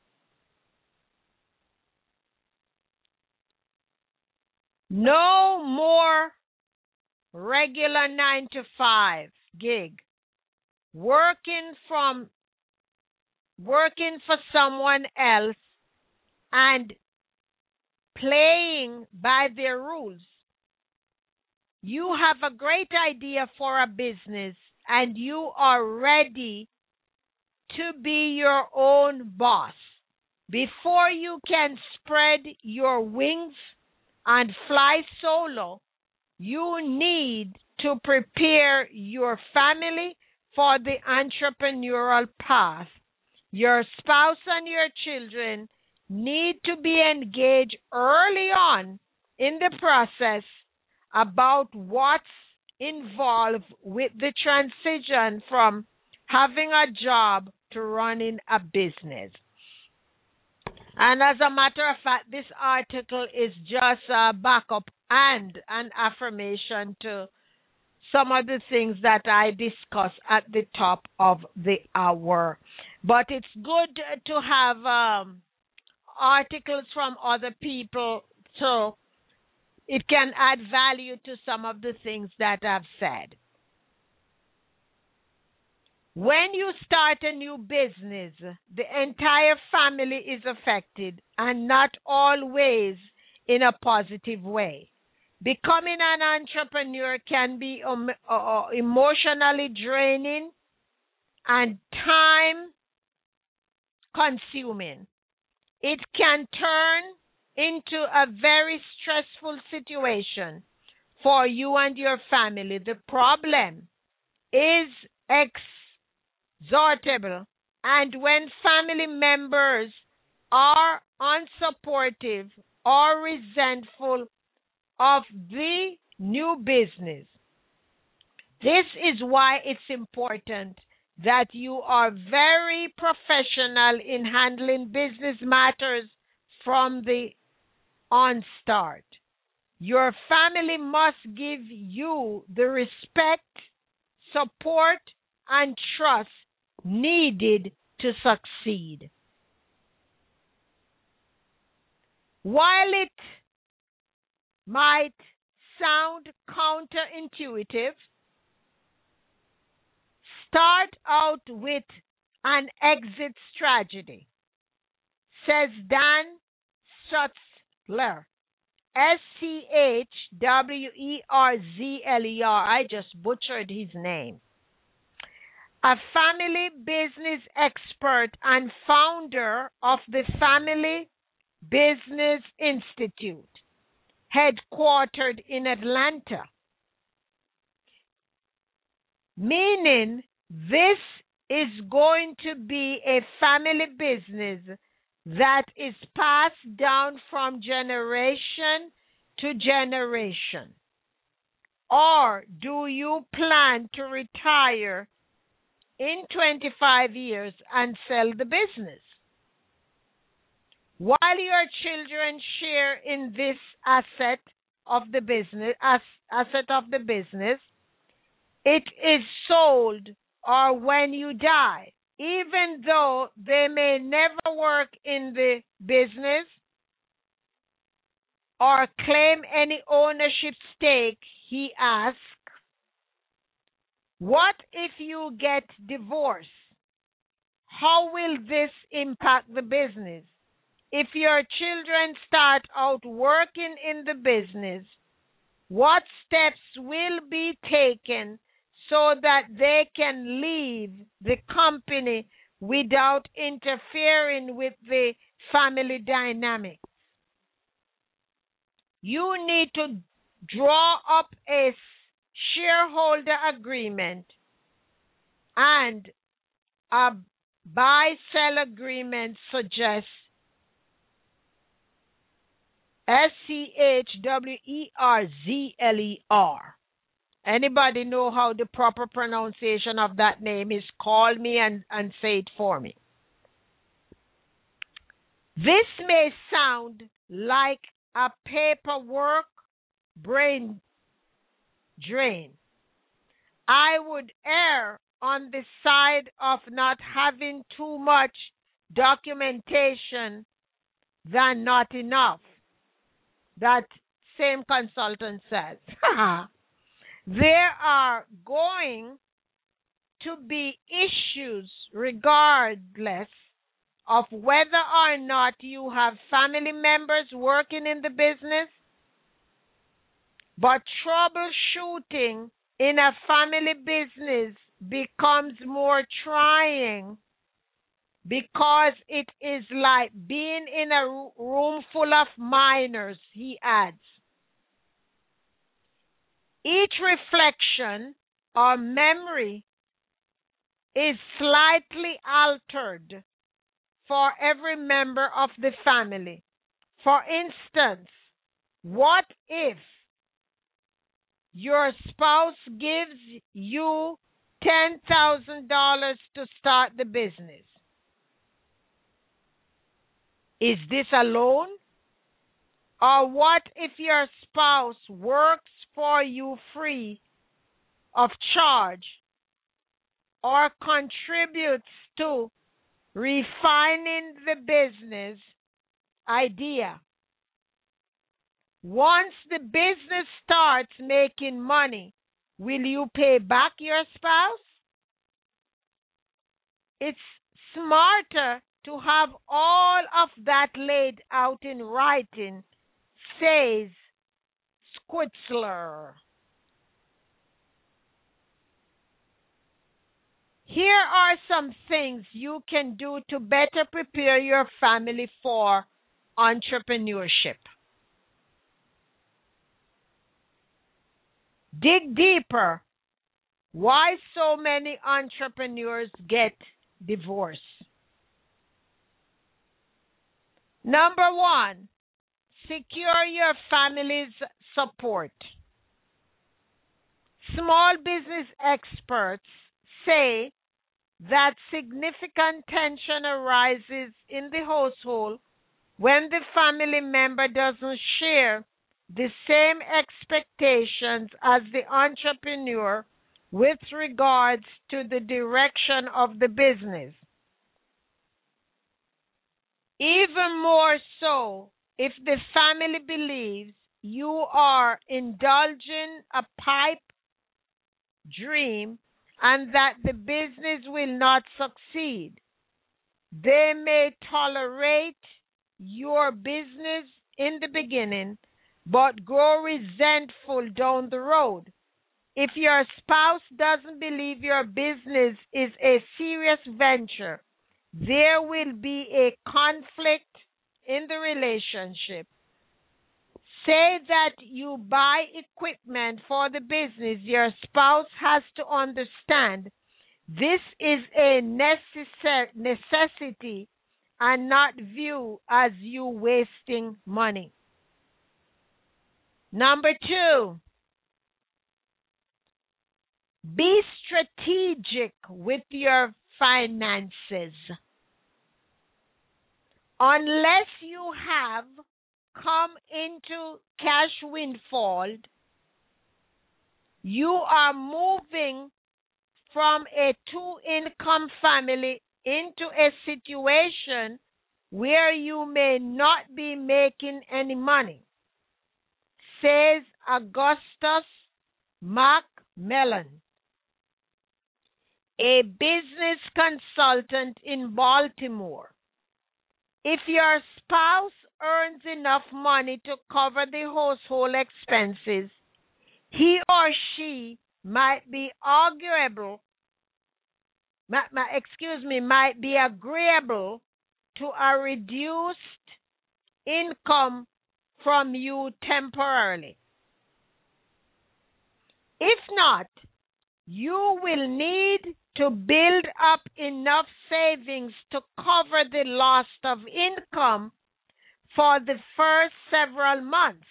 No more regular 9-to-5 gig. Working for someone else and playing by their rules. You have a great idea for a business and you are ready to be your own boss. Before you can spread your wings and fly solo, you need to prepare your family for the entrepreneurial path. Your spouse and your children need to be engaged early on in the process about what's involved with the transition from having a job to running a business. And as a matter of fact, this article is just a backup and an affirmation to some of the things that I discussed at the top of the hour. But it's good to have articles from other people so it can add value to some of the things that I've said. When you start a new business, the entire family is affected and not always in a positive way. Becoming an entrepreneur can be emotionally draining and time consuming. It can turn into a very stressful situation for you and your family. The problem is exhortable, and when family members are unsupportive or resentful of the new business. This is why it's important that you are very professional in handling business matters from the onstart. Your family must give you the respect, support, and trust needed to succeed. While it might sound counterintuitive, start out with an exit strategy, says Dan Schutzler, Schwerzeler. I just butchered his name. A family business expert and founder of the Family Business Institute, headquartered in Atlanta. Meaning this is going to be a family business that is passed down from generation to generation. Or do you plan to retire in 25 years and sell the business? While your children share in this asset of the business, it is sold or when you die. Even though they may never work in the business or claim any ownership stake, he asks, what if you get divorced? How will this impact the business? If your children start out working in the business, what steps will be taken so that they can leave the company without interfering with the family dynamic? You need to draw up a shareholder agreement and a buy-sell agreement, suggests Schwerzeler. Anybody know how the proper pronunciation of that name is? Call me and say it for me. This may sound like a paperwork brain drain. I would err on the side of not having too much documentation than not enough. That same consultant says. There are going to be issues regardless of whether or not you have family members working in the business, but troubleshooting in a family business becomes more trying because it is like being in a room full of minors, he adds. Each reflection or memory is slightly altered for every member of the family. For instance, what if your spouse gives you $10,000 to start the business? Is this a loan? Or what if your spouse works for you free of charge or contributes to refining the business idea? Once the business starts making money, will you pay back your spouse? It's smarter to have all of that laid out in writing, says Schwitzler. Here are some things you can do to better prepare your family for entrepreneurship. Dig deeper. Why so many entrepreneurs get divorced? Number one, secure your family's support. Small business experts say that significant tension arises in the household when the family member doesn't share the same expectations as the entrepreneur with regards to the direction of the business. Even more so if the family believes you are indulging a pipe dream and that the business will not succeed. They may tolerate your business in the beginning, but grow resentful down the road. If your spouse doesn't believe your business is a serious venture, there will be a conflict in the relationship. Say that you buy equipment for the business. Your spouse has to understand this is a necessity and not view as you wasting money. Number two, be strategic with your finances. Unless you have come into cash windfall, you are moving from a two-income family into a situation where you may not be making any money, says Augustus McMillan, a business consultant in Baltimore. If your spouse earns enough money to cover the household expenses, he or she might be agreeable to a reduced income from you temporarily. If not, you will need to build up enough savings to cover the loss of income for the first several months.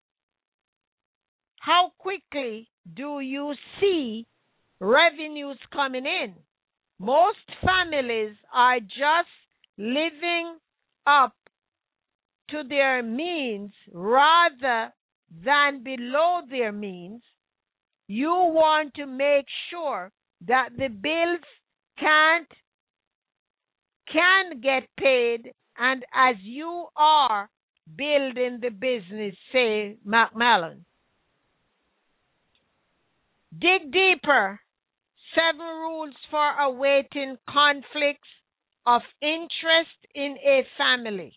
How quickly do you see revenues coming in? Most families are just living up to their means rather than below their means. You want to make sure that the bills can get paid, and as you are building the business, say McMillan. Dig deeper. 7 rules for awaiting conflicts of interest in a family.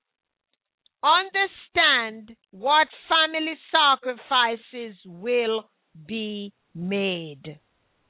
Understand what family sacrifices will be made.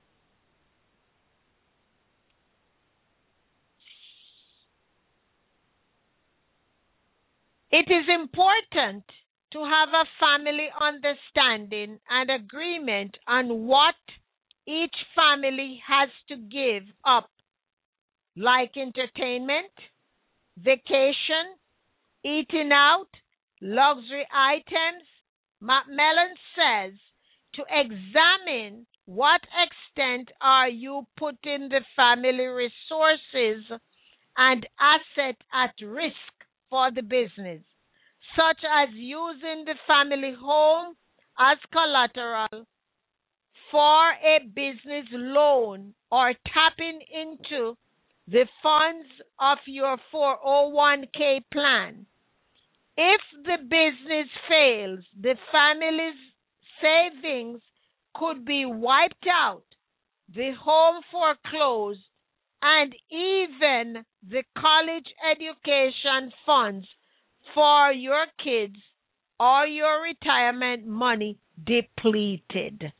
It is important to have a family understanding and agreement on what each family has to give up, like entertainment, vacation, eating out, luxury items. Macmillan says to examine what extent are you putting the family resources and asset at risk for the business, such as using the family home as collateral for a business loan or tapping into the funds of your 401k plan. If the business fails, the family's savings could be wiped out, the home foreclosed, and even the college education funds for your kids or your retirement money depleted.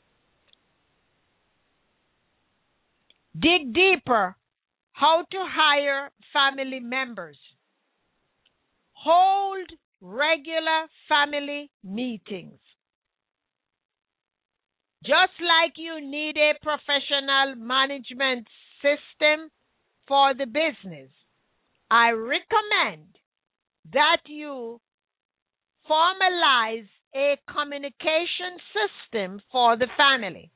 Dig deeper. How to hire family members. Hold regular family meetings. Just like you need a professional management system for the business, I recommend that you formalize a communication system for the family.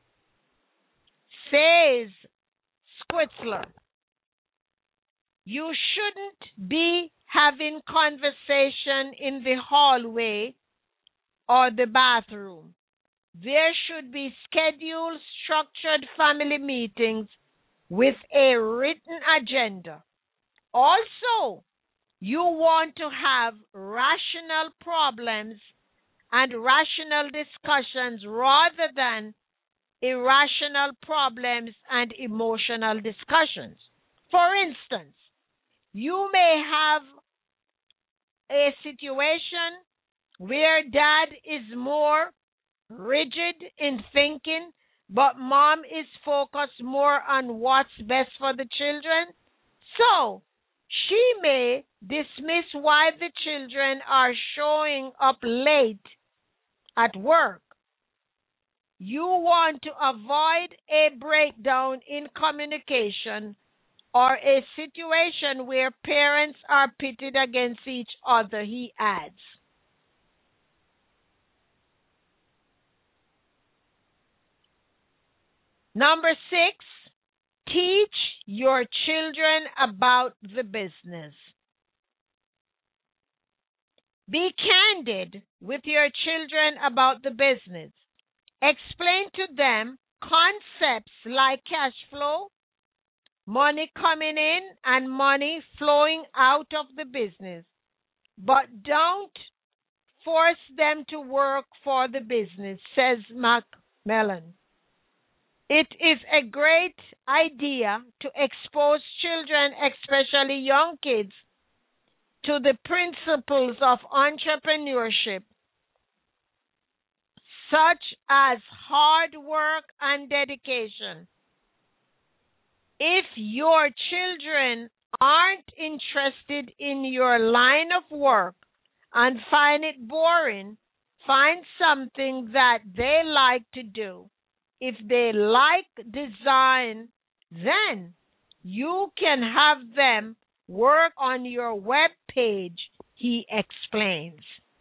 Says Squitzler, you shouldn't be having conversation in the hallway or the bathroom. There should be scheduled, structured family meetings with a written agenda. Also, you want to have rational problems and rational discussions rather than irrational problems and emotional discussions. For instance, you may have a situation where dad is more rigid in thinking, but mom is focused more on what's best for the children. So, she may dismiss why the children are showing up late at work. You want to avoid a breakdown in communication or a situation where parents are pitted against each other, he adds. Number 6, teach your children about the business. Be candid with your children about the business. Explain to them concepts like cash flow, money coming in and money flowing out of the business, but don't force them to work for the business, says Macmillan. It is a great idea to expose children, especially young kids, to the principles of entrepreneurship, such as hard work and dedication. If your children aren't interested in your line of work and find it boring, find something that they like to do. If they like design, then you can have them work on your web page, he explains.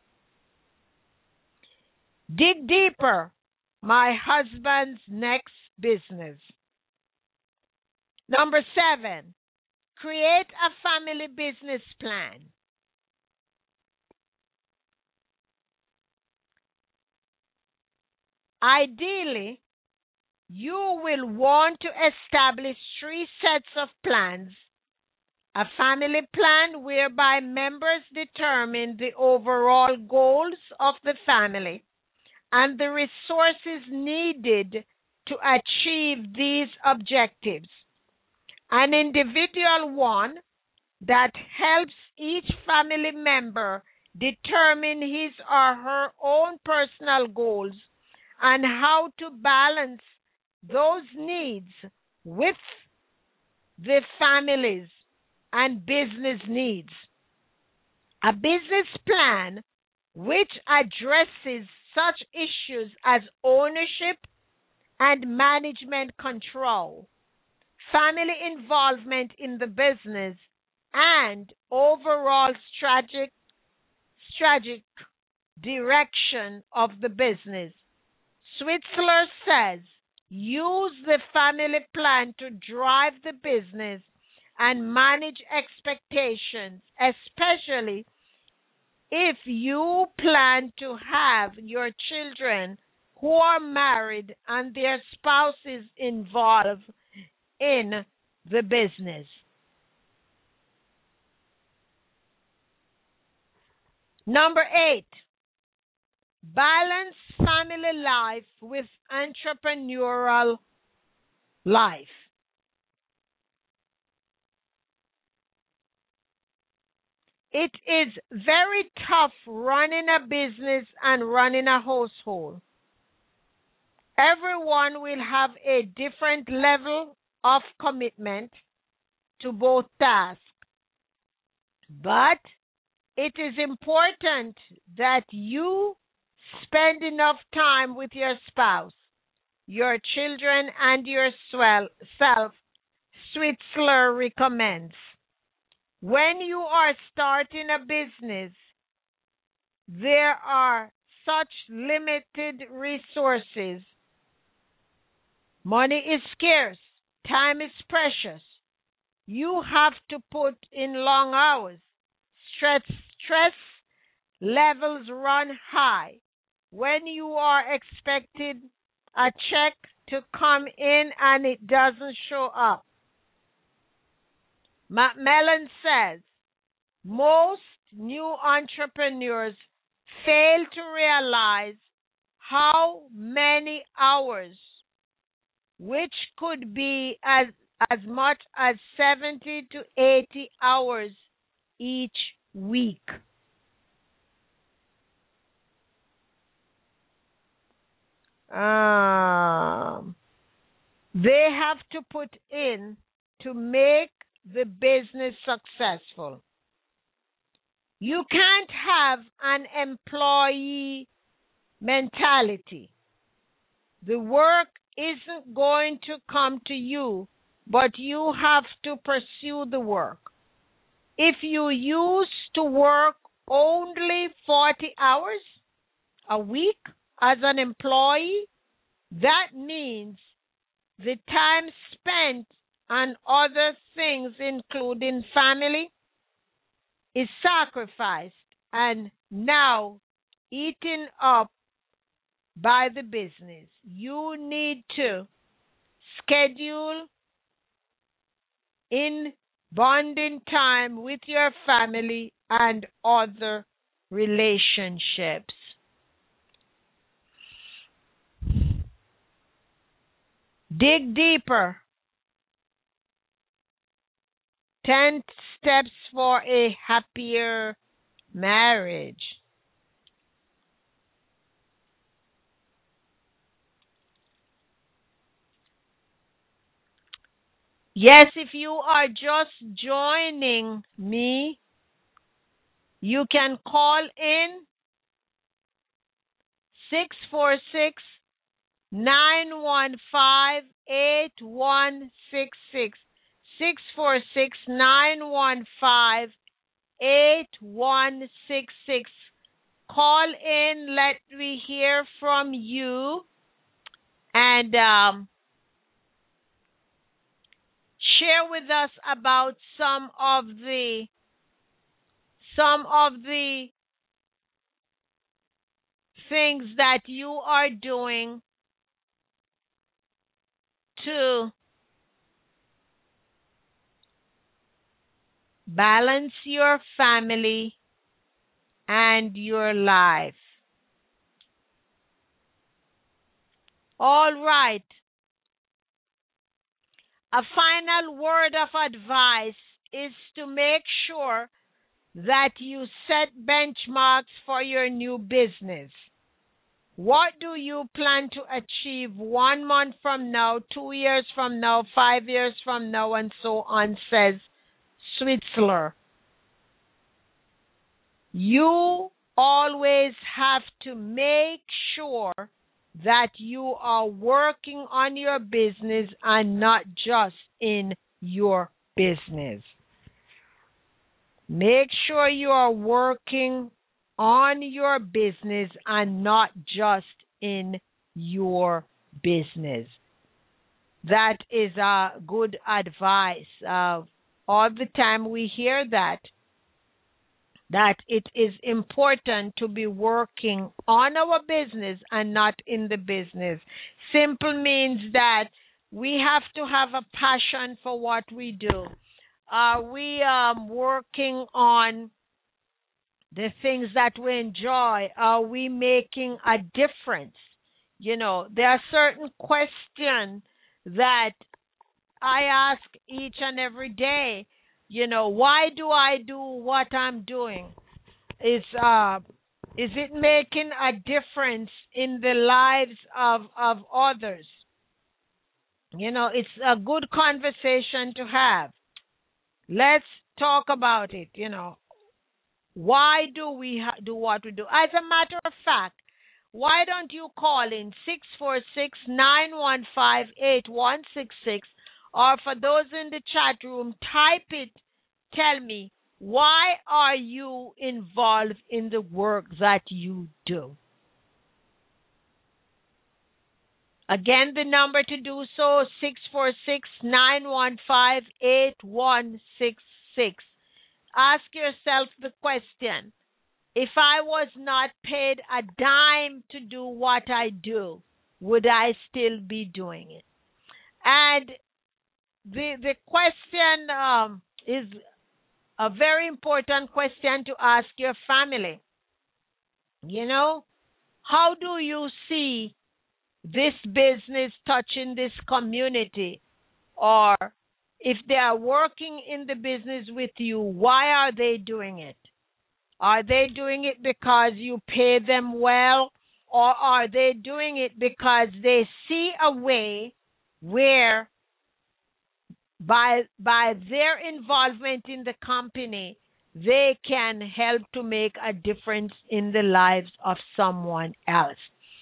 Dig deeper. My husband's next business. Number 7, create a family business plan. Ideally, you will want to establish 3 sets of plans. A family plan whereby members determine the overall goals of the family and the resources needed to achieve these objectives. an individual one that helps each family member determine his or her own personal goals and how to balance those needs with the family's and business needs. A business plan which addresses such issues as ownership and management control, family involvement in the business, and overall strategic direction of the business. Switzler says, use the family plan to drive the business and manage expectations, especially if you plan to have your children who are married and their spouses involved in the business. Number 8, balance family life with entrepreneurial life. It is very tough running a business and running a household. Everyone will have a different level of commitment to both tasks. But it is important that you spend enough time with your spouse, your children, and yourself, Switzler recommends. When you are starting a business, there are such limited resources. Money is scarce. Time is precious. You have to put in long hours. Stress levels run high. When you are expected a check to come in and it doesn't show up. Macmillan says, most new entrepreneurs fail to realize how many hours, which could be as much as 70 to 80 hours each week. They have to put in to make the business successful. You can't have an employee mentality. The work isn't going to come to you, but you have to pursue the work. If you used to work only 40 hours a week as an employee, that means the time spent on other things, including family, is sacrificed and now eaten up by the business. You need to schedule in bonding time with your family and other relationships. Dig deeper. 10 steps for a happier marriage. Yes, if you are just joining me, you can call in 646-915-8166. 646-915-8166. Call in, let me hear from you, and share with us about some of the things that you are doing to balance your family and your life. All right. A final word of advice is to make sure that you set benchmarks for your new business. What do you plan to achieve 1 month from now, 2 years from now, 5 years from now, and so on, says Switzler. You always have to make sure that you are working on your business and not just in your business. Make sure you are working on your business and not just in your business. That is a good advice. All the time we hear that it is important to be working on our business and not in the business. Simple means that we have to have a passion for what we do. Are we working on the things that we enjoy? Are we making a difference? You know, there are certain questions that I ask each and every day. You know, why do I do what I'm doing? Is it making a difference in the lives of others? You know, it's a good conversation to have. Let's talk about it, you know. Why do we do what we do? As a matter of fact, why don't you call in 646-915-8166, or for those in the chat room, type it. Tell me, why are you involved in the work that you do? Again, the number to do so, 646-915-8166. Ask yourself the question, if I was not paid a dime to do what I do, would I still be doing it? And the question is a very important question to ask your family. You know, how do you see this business touching this community? Or if they are working in the business with you, why are they doing it? Are they doing it because you pay them well? Or are they doing it because they see a way where by their involvement in the company, they can help to make a difference in the lives of someone else?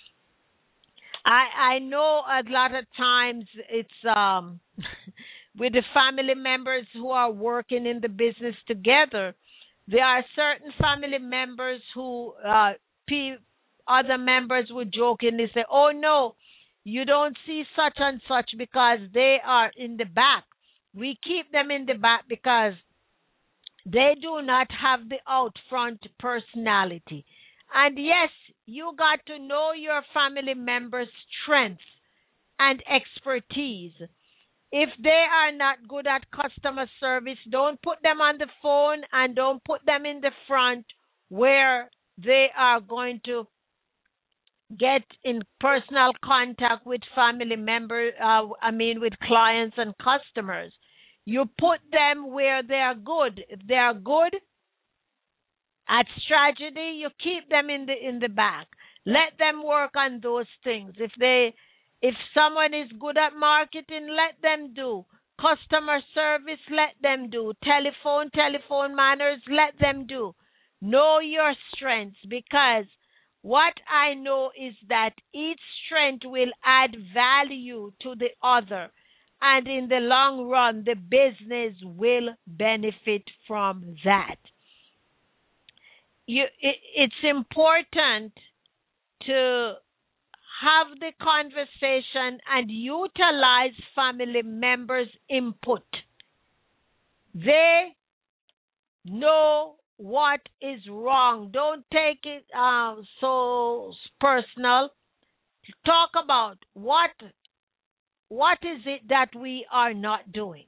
I know a lot of times it's with the family members who are working in the business together. There are certain family members who other members would jokingly say, oh no, you don't see such and such because they are in the back. We keep them in the back because they do not have the out front personality. And yes, you got to know your family members' strengths and expertise. If they are not good at customer service, don't put them on the phone and don't put them in the front where they are going to get in personal contact with family members, with clients and customers. You put them where they are good. If they are good at strategy, you keep them in the back. Let them work on those things. If someone is good at marketing, let them do. Customer service, let them do. Telephone manners, let them do. Know your strengths, because what I know is that each strength will add value to the other. And in the long run, the business will benefit from that. It's important to have the conversation and utilize family members' input. They know what is wrong. Don't take it so personal. Talk about what is it that we are not doing.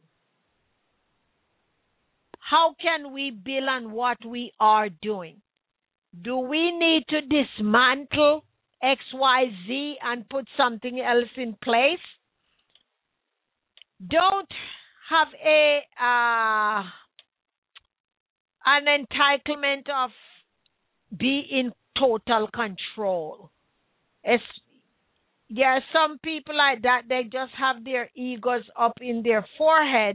How can we build on what we are doing? Do we need to dismantle XYZ and put something else in place? don't have an entitlement of be in total control. It's, there are some people like that, they just have their egos up in their forehead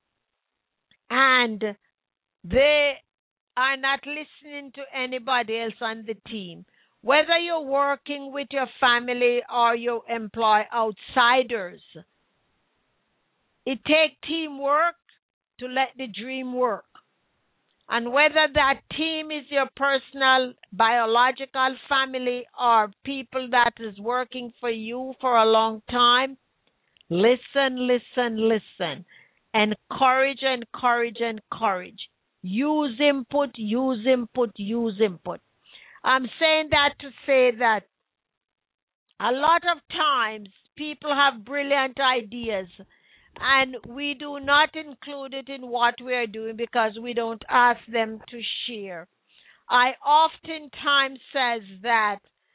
and they are not listening to anybody else on the team. Whether you're working with your family or you employ outsiders, it takes teamwork to let the dream work. And whether that team is your personal biological family or people that is working for you for a long time, listen, listen, listen. Encourage, encourage, encourage. Use input, use input, use input. I'm saying that to say that a lot of times people have brilliant ideas and we do not include it in what we are doing because we don't ask them to share. I oftentimes says that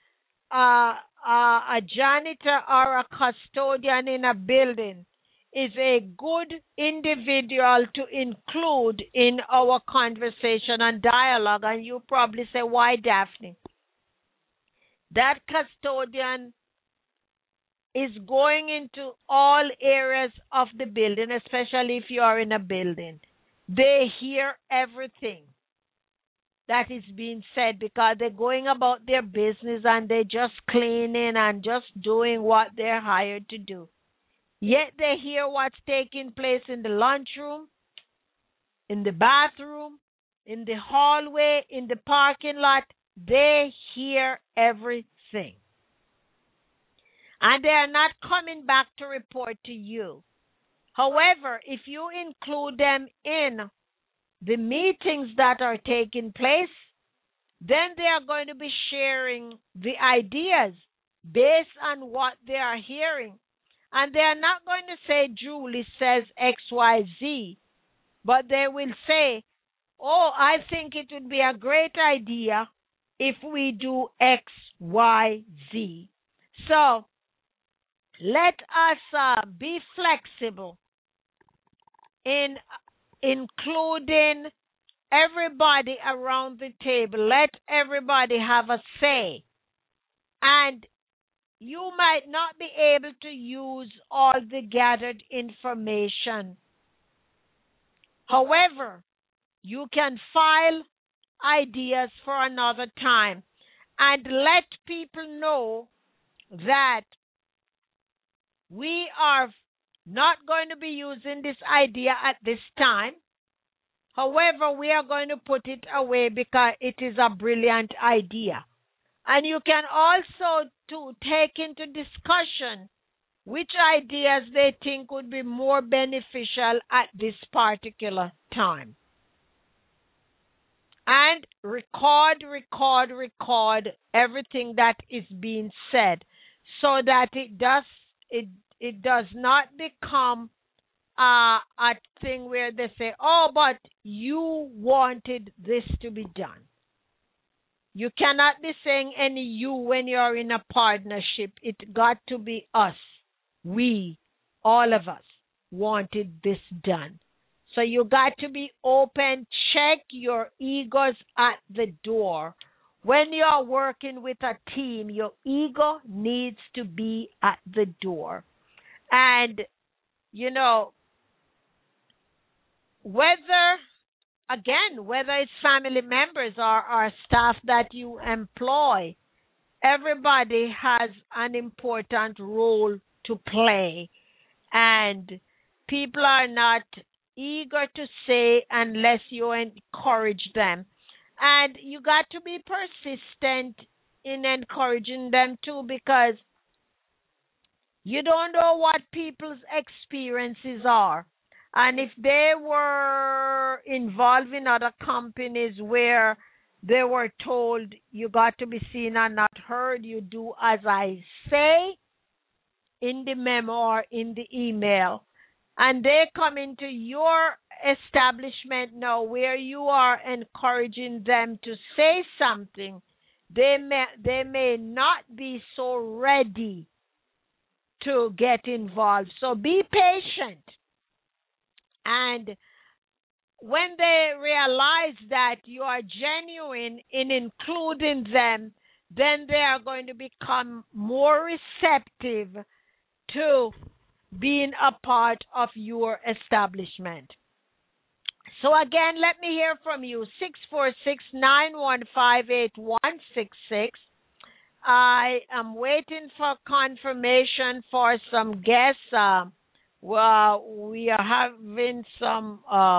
a janitor or a custodian in a building is a good individual to include in our conversation and dialogue. And you probably say, why, Daphne? That custodian is going into all areas of the building, especially if you are in a building. They hear everything that is being said because they're going about their business and they're just cleaning and just doing what they're hired to do. Yet they hear what's taking place in the lunchroom, in the bathroom, in the hallway, in the parking lot. They hear everything. And they are not coming back to report to you. However, if you include them in the meetings that are taking place, then they are going to be sharing the ideas based on what they are hearing. And they are not going to say, Julie says XYZ, but they will say, oh, I think it would be a great idea if we do XYZ. So, let us be flexible in including everybody around the table. Let everybody have a say. And you might not be able to use all the gathered information. However, you can file ideas for another time and let people know that we are not going to be using this idea at this time. However, we are going to put it away because it is a brilliant idea. And you can also take into discussion which ideas they think would be more beneficial at this particular time. And record everything that is being said so that it does not become a thing where they say, oh, but you wanted this to be done. You cannot be saying any you when you're in a partnership. It got to be us. We, all of us, wanted this done. So you got to be open. Check your egos at the door. When you're working with a team, your ego needs to be at the door. And, you know, whether it's family members or staff that you employ, everybody has an important role to play. And people are not eager to say unless you encourage them. And you got to be persistent in encouraging them too, because you don't know what people's experiences are. And if they were involved in other companies where they were told you got to be seen and not heard, you do as I say in the memo or in the email, and they come into your establishment now where you are encouraging them to say something, they may not be so ready to get involved. So be patient. And when they realize that you are genuine in including them, then they are going to become more receptive to being a part of your establishment. So again, let me hear from you. 646-915-8166. I am waiting for confirmation for some guests. Well, we are having some.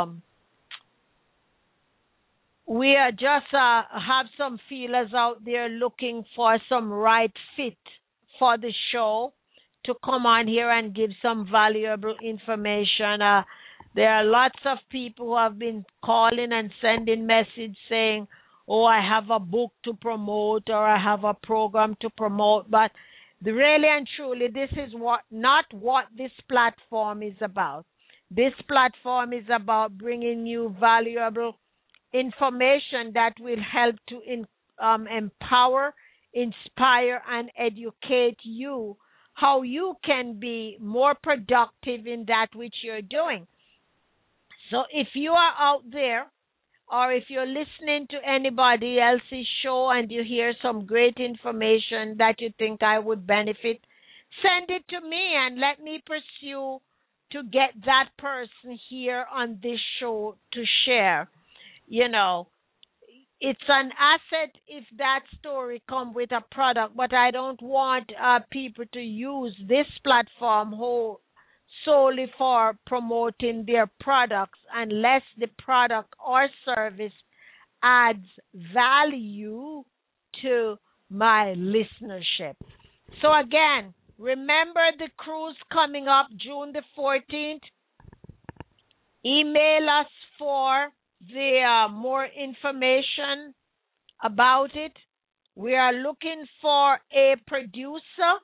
We are just have some feelers out there looking for some right fit for the show to come on here and give some valuable information. There are lots of people who have been calling and sending messages saying, oh, I have a book to promote or I have a program to promote. But really and truly, this is not what this platform is about. This platform is about bringing you valuable information that will help to empower, inspire, and educate you how you can be more productive in that which you're doing. So if you are out there, or if you're listening to anybody else's show and you hear some great information that you think I would benefit, send it to me and let me pursue to get that person here on this show to share. You know, it's an asset if that story come with a product, but I don't want people to use this platform solely for promoting their products unless the product or service adds value to my listenership. So again, remember the cruise coming up June the 14th. Email us for the more information about it. We are looking for a producer,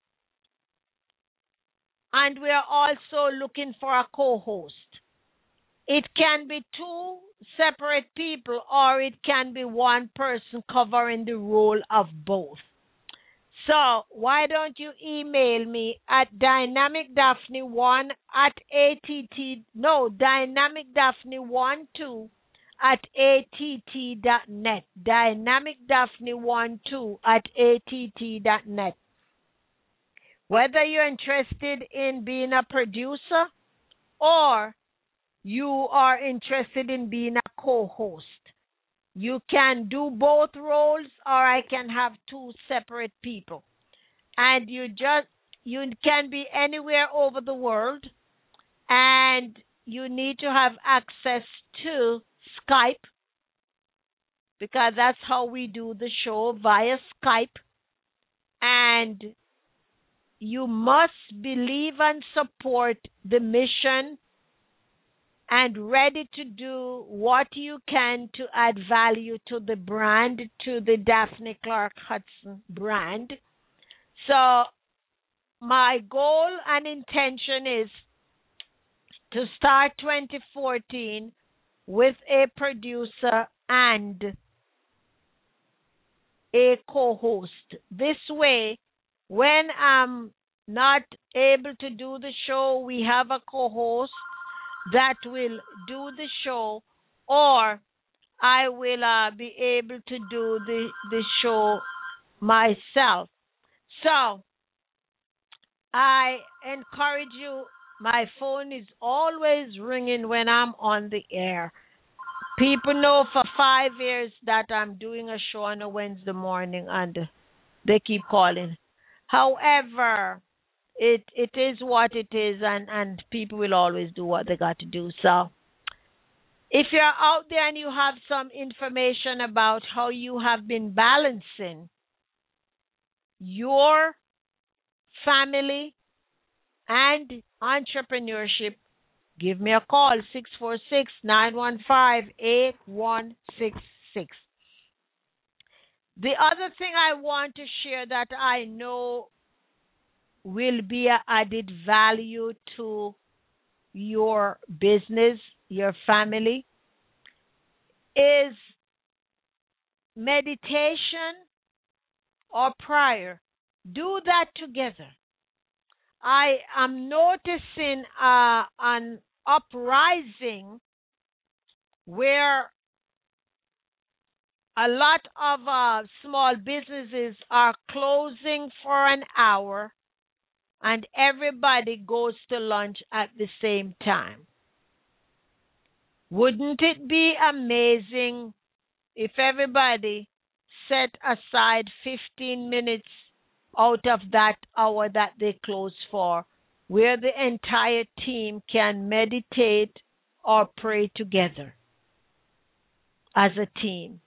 and we are also looking for a co-host. It can be two separate people, or it can be one person covering the role of both. So why don't you email me at dynamicdaphne1 at dynamicdaphne12 at att.net. Dynamicdaphne12 at att.net. Whether you're interested in being a producer or you are interested in being a co-host, you can do both roles, or I can have two separate people. And you can be anywhere over the world, and you need to have access to Skype, because that's how we do the show, via Skype. And you must believe and support the mission and ready to do what you can to add value to the brand, to the Daphne Clark Hudson brand. So my goal and intention is to start 2014 with a producer and a co-host. This way, when I'm not able to do the show, we have a co-host that will do the show, or I will be able to do the show myself. So I encourage you. My phone is always ringing when I'm on the air. People know for 5 years that I'm doing a show on a Wednesday morning, and they keep calling. However, it is what it is, and people will always do what they got to do. So if you're out there and you have some information about how you have been balancing your family and entrepreneurship, give me a call, 646-915-8166. The other thing I want to share that I know will be an added value to your business, your family, is meditation or prayer. Do that together. I am noticing an uprising where a lot of small businesses are closing for an hour and everybody goes to lunch at the same time. Wouldn't it be amazing if everybody set aside 15 minutes out of that hour that they close for, where the entire team can meditate or pray together as a team?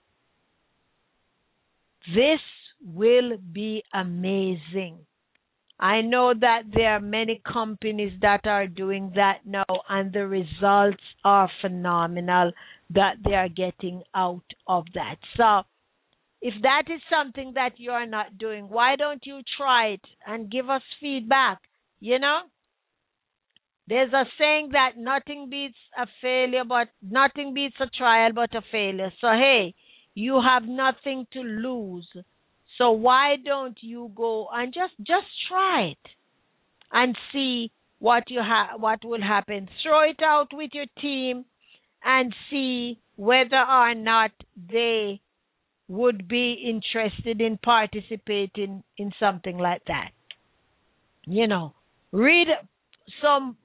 This will be amazing. I know that there are many companies that are doing that now, and the results are phenomenal that they are getting out of that. So, if that is something that you are not doing, why don't you try it and give us feedback? You know, there's a saying that nothing beats a failure, but nothing beats a trial but a failure. So, hey, you have nothing to lose. So why don't you go and just try it and see what will happen? Throw it out with your team and see whether or not they would be interested in participating in something like that. You know, read some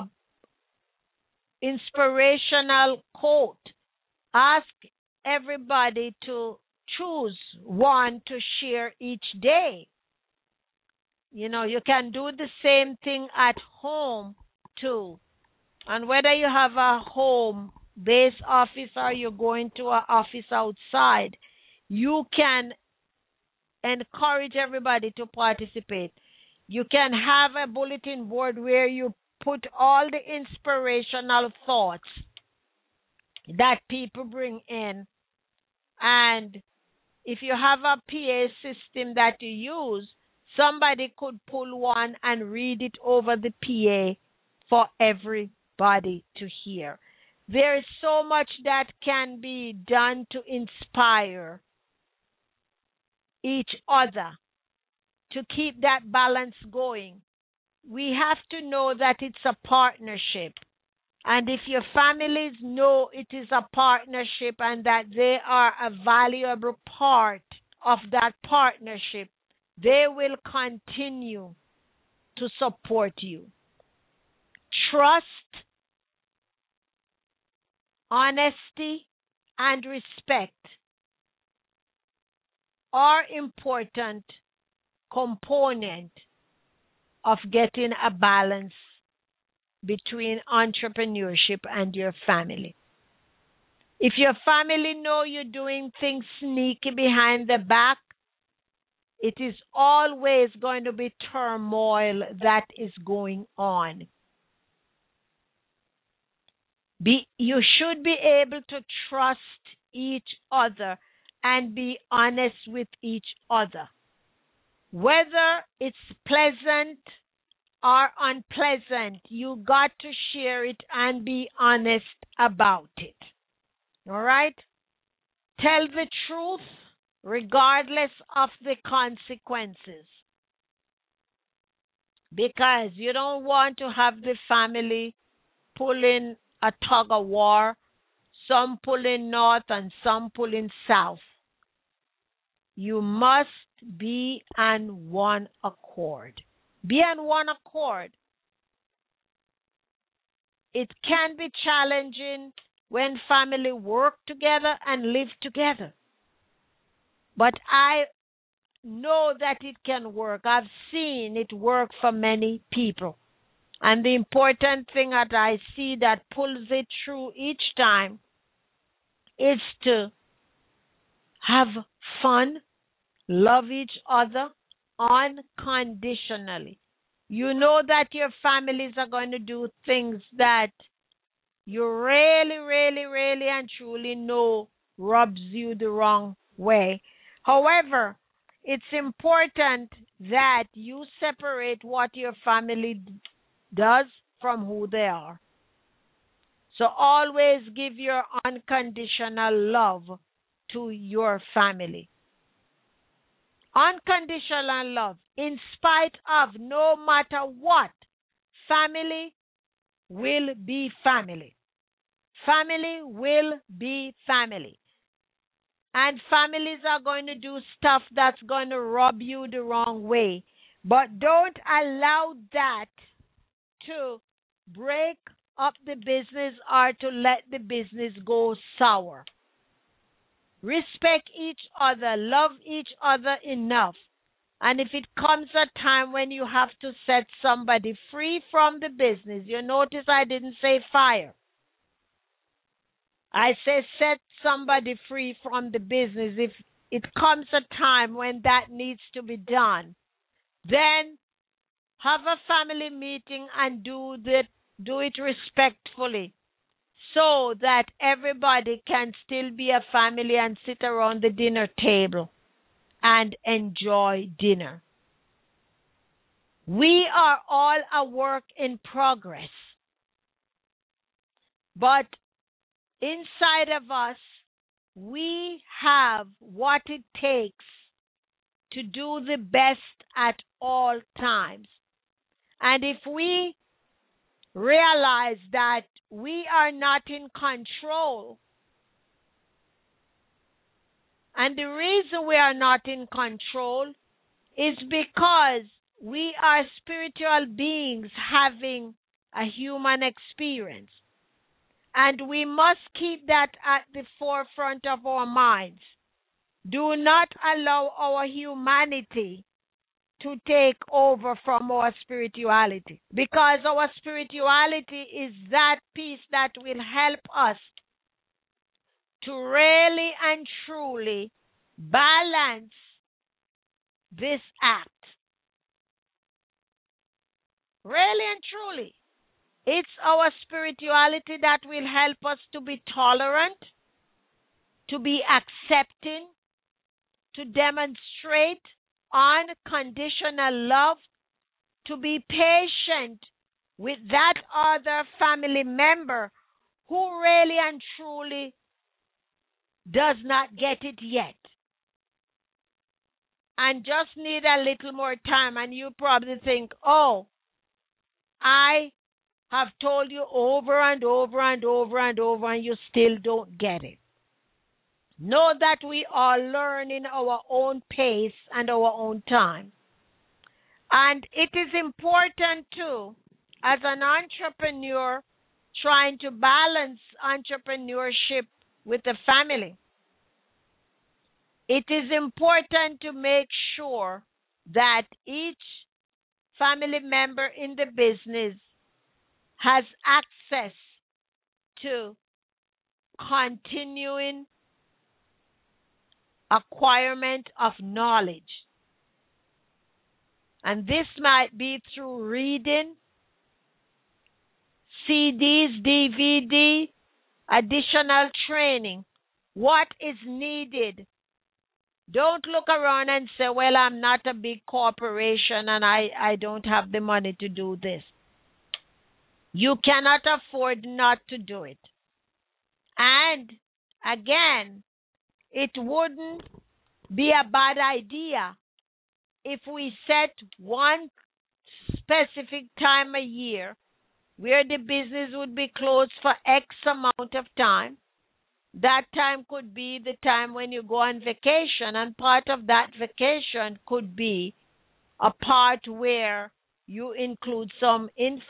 inspirational quote. Ask everybody to choose one to share each day. You know, you can do the same thing at home too. And whether you have a home-based office or you're going to an office outside, you can encourage everybody to participate. You can have a bulletin board where you put all the inspirational thoughts that people bring in. And if you have a PA system that you use, somebody could pull one and read it over the PA for everybody to hear. There is so much that can be done to inspire each other to keep that balance going. We have to know that it's a partnership. And if your families know it is a partnership and that they are a valuable part of that partnership, they will continue to support you. Trust, honesty, and respect are important components of getting a balance between entrepreneurship and your family. If your family know you're doing things sneaky behind the back, it is always going to be turmoil that is going on. You should be able to trust each other and be honest with each other. Whether it's pleasant or unpleasant, you got to share it and be honest about it. All right? Tell the truth regardless of the consequences. Because you don't want to have the family pulling a tug of war, some pulling north and some pulling south. You must be on one accord. Be on one accord. It can be challenging when family work together and live together. But I know that it can work. I've seen it work for many people. And the important thing that I see that pulls it through each time is to have fun, love each other unconditionally. You know that your families are going to do things that you really, really, really and truly know rubs you the wrong way. However, it's important that you separate what your family does from who they are. So always give your unconditional love to your family. Unconditional love in spite of, no matter what, family will be family. Family will be family. And families are going to do stuff that's going to rub you the wrong way. But don't allow that to break up the business or to let the business go sour. Respect each other, love each other enough. And if it comes a time when you have to set somebody free from the business, you notice I didn't say fire. I say set somebody free from the business. If it comes a time when that needs to be done, then have a family meeting and do it respectfully so that everybody can still be a family and sit around the dinner table and enjoy dinner. We are all a work in progress. But inside of us, we have what it takes to do the best at all times. And if we realize that we are not in control, and the reason we are not in control is because we are spiritual beings having a human experience. And we must keep that at the forefront of our minds. Do not allow our humanity to take over from our spirituality, because our spirituality is that piece that will help us to really and truly balance this act. Really and truly. It's our spirituality that will help us to be tolerant, to be accepting, to demonstrate unconditional love, to be patient with that other family member who really and truly does not get it yet and just need a little more time. And you probably think, oh, I have told you over and over and over and over, and you still don't get it. Know that we all learn in our own pace and our own time. And it is important too, as an entrepreneur trying to balance entrepreneurship with the family, it is important to make sure that each family member in the business has access to continuing acquirement of knowledge. And this might be through reading, CDs, DVD, additional training. What is needed? Don't look around and say, well, I'm not a big corporation and I don't have the money to do this. You cannot afford not to do it. And again, it wouldn't be a bad idea if we set one specific time a year where the business would be closed for X amount of time. That time could be the time when you go on vacation, and part of that vacation could be a part where you include some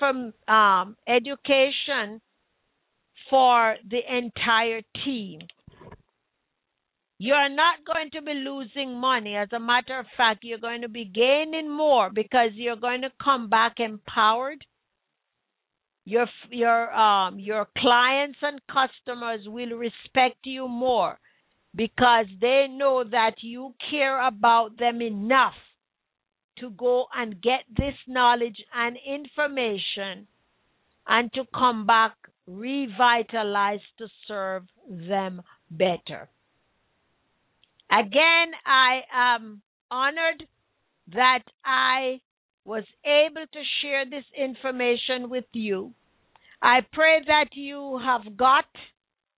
education for the entire team. You're not going to be losing money. As a matter of fact, you're going to be gaining more because you're going to come back empowered. Your clients and customers will respect you more because they know that you care about them enough to go and get this knowledge and information and to come back revitalized to serve them better. Again, I am honored that I was able to share this information with you. I pray that you have got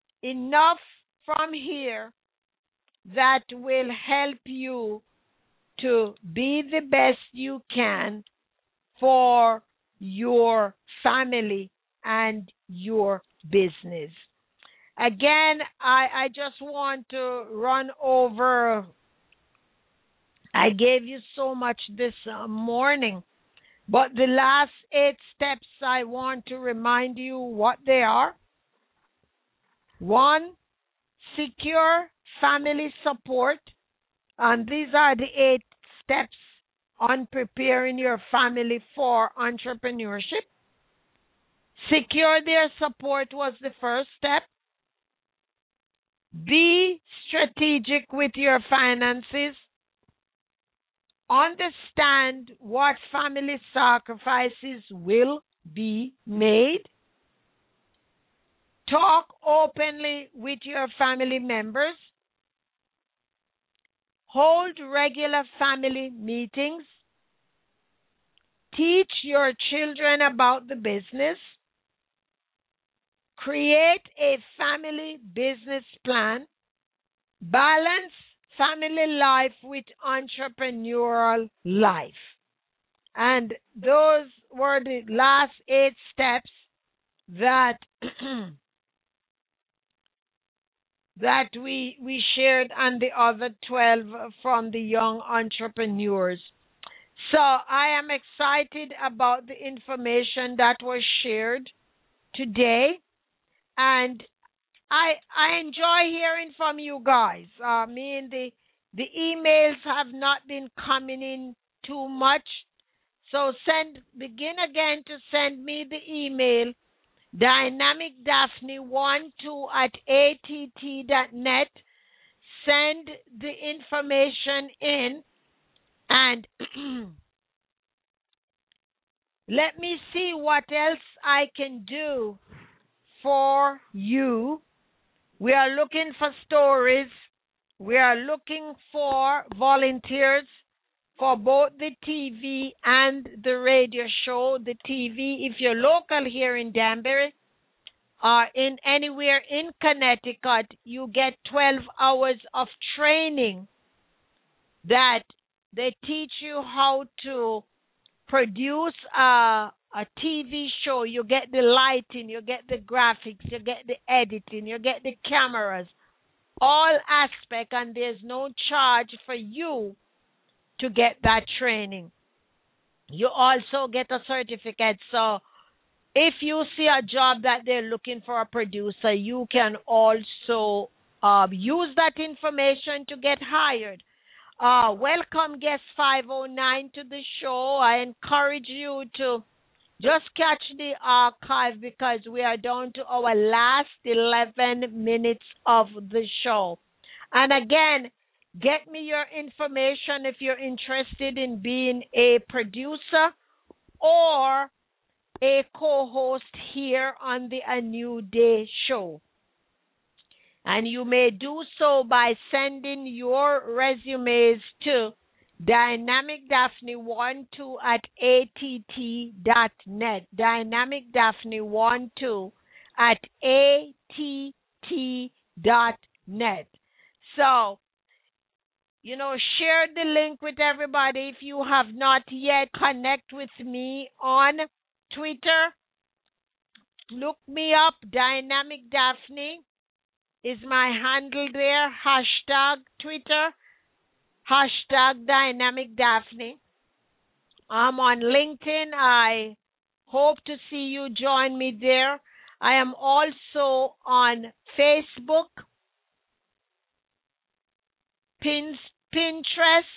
enough from here that will help you to be the best you can for your family and your business. Again, I just want to run over. I gave you so much this morning, but the last 8 steps, I want to remind you what they are. 1, secure family support. And these are the 8 steps on preparing your family for entrepreneurship. Secure their support was the first step. Be strategic with your finances. Understand what family sacrifices will be made. Talk openly with your family members. Hold regular family meetings. Teach your children about the business. Create a family business plan. Balance family life with entrepreneurial life. And those were the last 8 steps that that we shared, and the other 12 from the young entrepreneurs. So I am excited about the information that was shared today, and I enjoy hearing from you guys. The emails have not been coming in too much, so begin again to send me the email, dynamicdaphne12@att.net. Send the information in, and let me see what else I can do for you. We are looking for stories. We are looking for volunteers for both the TV and the radio show. The TV, if you're local here in Danbury or in anywhere in Connecticut, you get 12 hours of training that they teach you how to produce a TV show. You get the lighting, you get the graphics, you get the editing, you get the cameras, all aspects, and there's no charge for you to get that training. You also get a certificate. So if you see a job that they're looking for a producer, you can also use that information to get hired. Welcome guest 509 to the show. I encourage you to just catch the archive because we are down to our last 11 minutes of the show. And again, get me your information if you're interested in being a producer or a co-host here on the A New Day show. And you may do so by sending your resumes to dynamicdaphne12@att.net. dynamicdaphne12@att.net. So, share the link with everybody. If you have not yet, connect with me on Twitter. Look me up. Dynamic Daphne is my handle there. #Twitter. #Dynamic Daphne. I'm on LinkedIn. I hope to see you join me there. I am also on Facebook, Pinterest.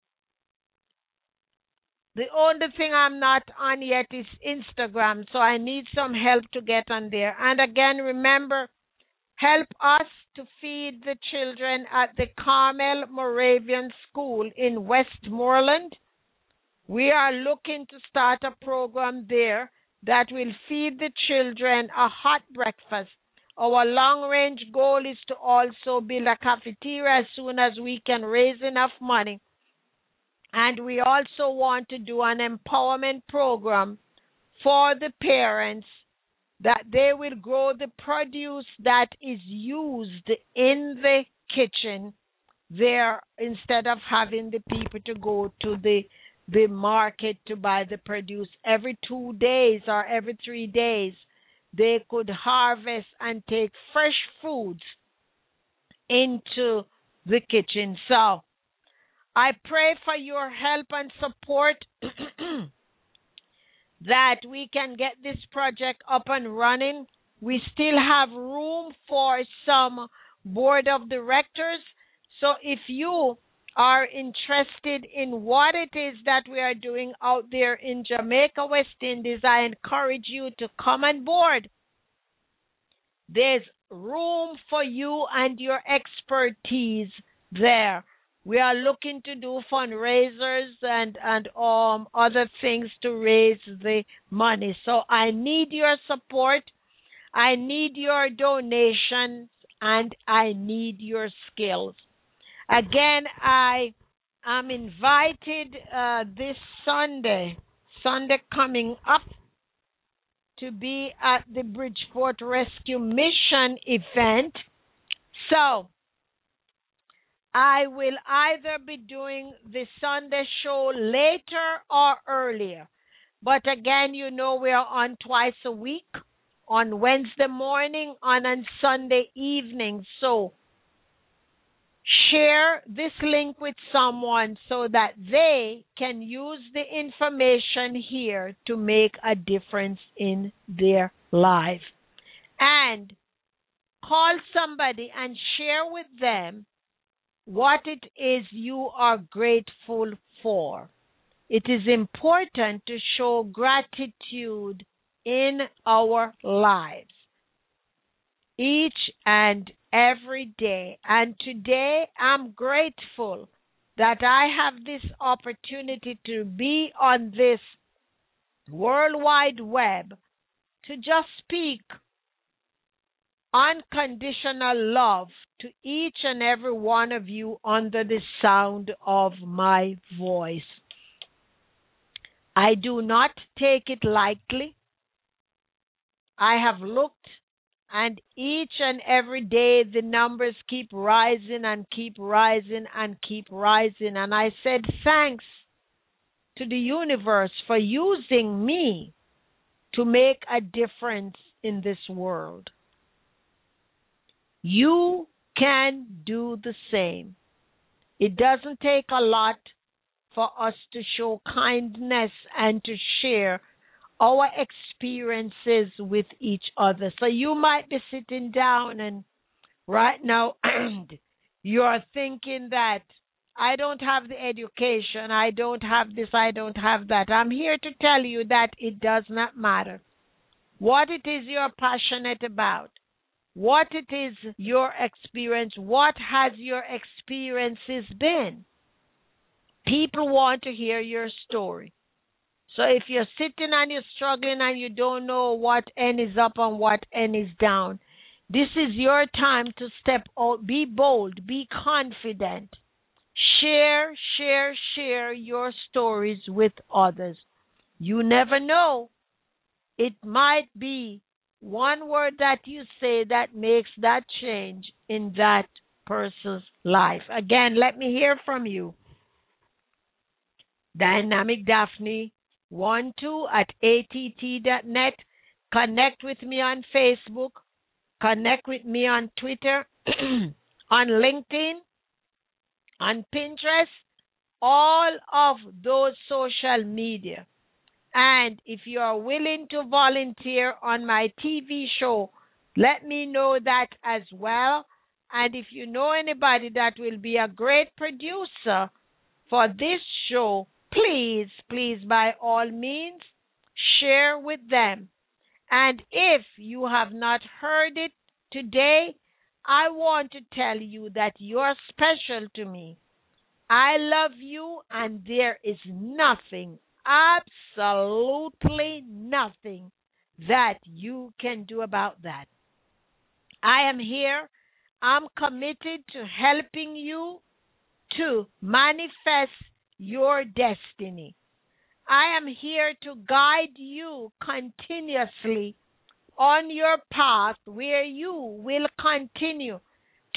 The only thing I'm not on yet is Instagram, so I need some help to get on there. And again, remember, help us to feed the children at the Carmel Moravian School in Westmoreland. We are looking to start a program there that will feed the children a hot breakfast. Our long-range goal is to also build a cafeteria as soon as we can raise enough money. And we also want to do an empowerment program for the parents that they will grow the produce that is used in the kitchen there instead of having the people to go to the market to buy the produce every 2 days or every 3 days. They could harvest and take fresh foods into the kitchen. So I pray for your help and support that we can get this project up and running. We still have room for some board of directors. So if you are interested in what it is that we are doing out there in Jamaica, West Indies, I encourage you to come on board. There's room for you and your expertise there. We are looking to do fundraisers and other things to raise the money. So I need your support. I need your donations, and I need your skills. Again, I am invited this Sunday coming up, to be at the Bridgeport Rescue Mission event. So I will either be doing the Sunday show later or earlier. But again, you know we are on twice a week, on Wednesday morning and on Sunday evening. So share this link with someone so that they can use the information here to make a difference in their life. And call somebody and share with them what it is you are grateful for. It is important to show gratitude in our lives each and every day. And today I'm grateful that I have this opportunity to be on this World Wide Web to just speak unconditional love to each and every one of you under the sound of my voice. I do not take it lightly. I have looked, and each and every day the numbers keep rising and keep rising and keep rising. And I said thanks to the universe for using me to make a difference in this world. You can do the same. It doesn't take a lot for us to show kindness and to share our experiences with each other. So you might be sitting down and right now you're thinking that I don't have the education, I don't have this, I don't have that. I'm here to tell you that it does not matter what it is you're passionate about, what it is your experience, what has your experiences been. People want to hear your story. So if you're sitting and you're struggling and you don't know what end is up and what end is down, this is your time to step out. Be bold. Be confident. Share your stories with others. You never know. It might be one word that you say that makes that change in that person's life. Again, let me hear from you. Dynamic Daphne 12@att.net. Connect with me on Facebook. Connect with me on Twitter, on LinkedIn, on Pinterest, all of those social media. And if you are willing to volunteer on my TV show, let me know that as well. And if you know anybody that will be a great producer for this show, please, by all means, share with them. And if you have not heard it today, I want to tell you that you're special to me. I love you, and there is nothing, absolutely nothing, that you can do about that. I am here. I'm committed to helping you to manifest your destiny. I am here to guide you continuously on your path where you will continue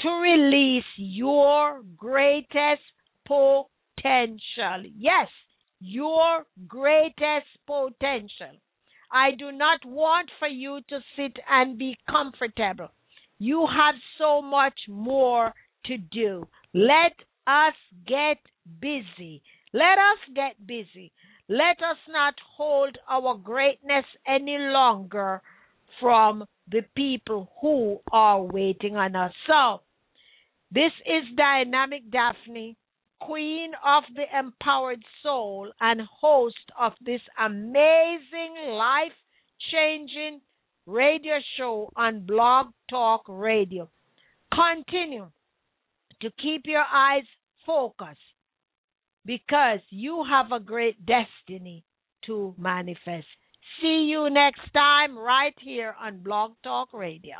to release your greatest potential. Yes, your greatest potential. I do not want for you to sit and be comfortable. You have so much more to do. Let us get busy. Let us get busy. Let us not hold our greatness any longer from the people who are waiting on us. So, this is Dynamic Daphne, Queen of the Empowered Soul and host of this amazing, life-changing radio show on Blog Talk Radio. Continue to keep your eyes focused because you have a great destiny to manifest. See you next time right here on Blog Talk Radio.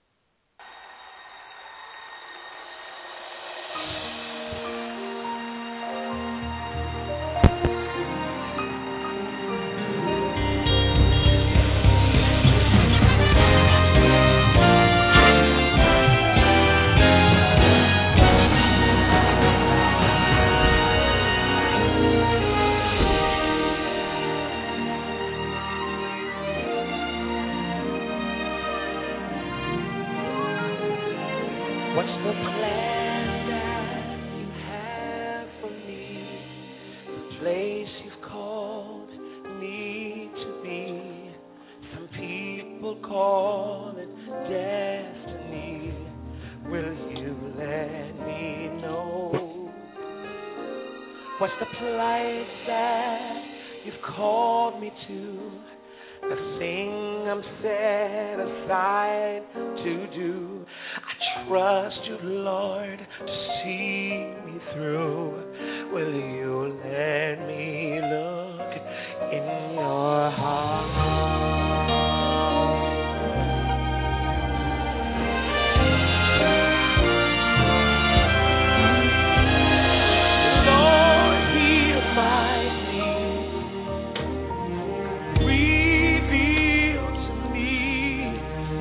What's the plan that you have for me? The place you've called me to be. Some people call it destiny. Will you let me know? What's the place that you've called me to? The thing I'm set aside to do. I trust you, Lord, to see me through. Will you let me look in your heart? Lord, hear my plea. Reveal to me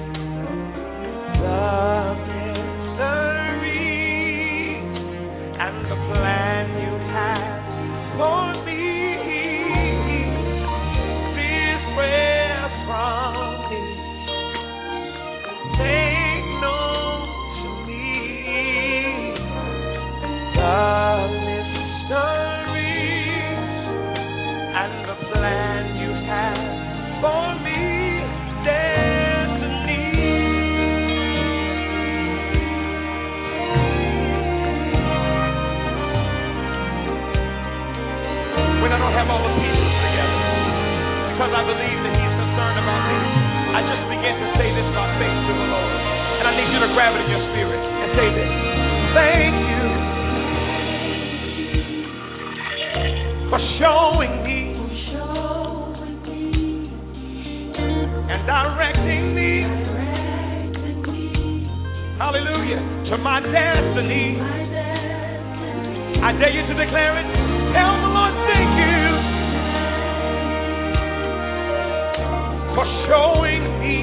the mystery and the plan you have for me. This prayer from me, make known to me the mystery and the plan you have for me. When I don't have all the pieces together, because I believe that He's concerned about me, I just begin to say this by faith to the Lord. And I need you to grab it in your spirit and say this. Thank you for showing me and directing me, hallelujah, to my destiny. I dare you to declare it. Tell the Lord, thank you for showing me,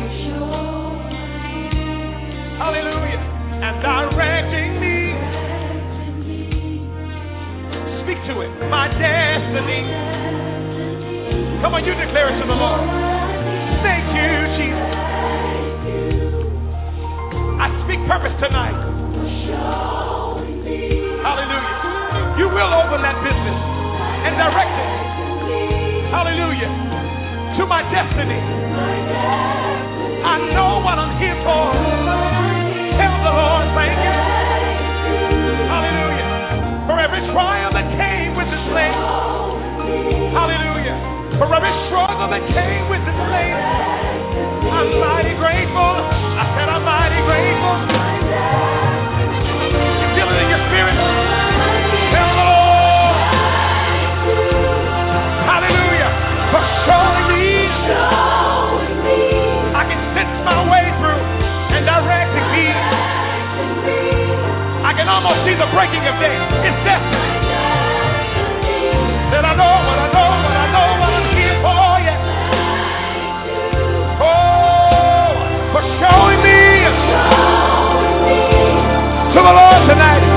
hallelujah, and directing me. Speak to it, my destiny. Come on, you declare it to the Lord. Thank you, Jesus. I speak purpose tonight. Hallelujah. You will open that business and direct it, hallelujah, to my destiny. I know what I'm here for. Tell the Lord, thank you, hallelujah, for every trial that came with this land, hallelujah, for every struggle that came with this land. I'm mighty grateful. I said I'm mighty grateful. You feel it in your spirit? Tell the Lord, hallelujah, for showing me I can sense my way through and direct the Lord tonight.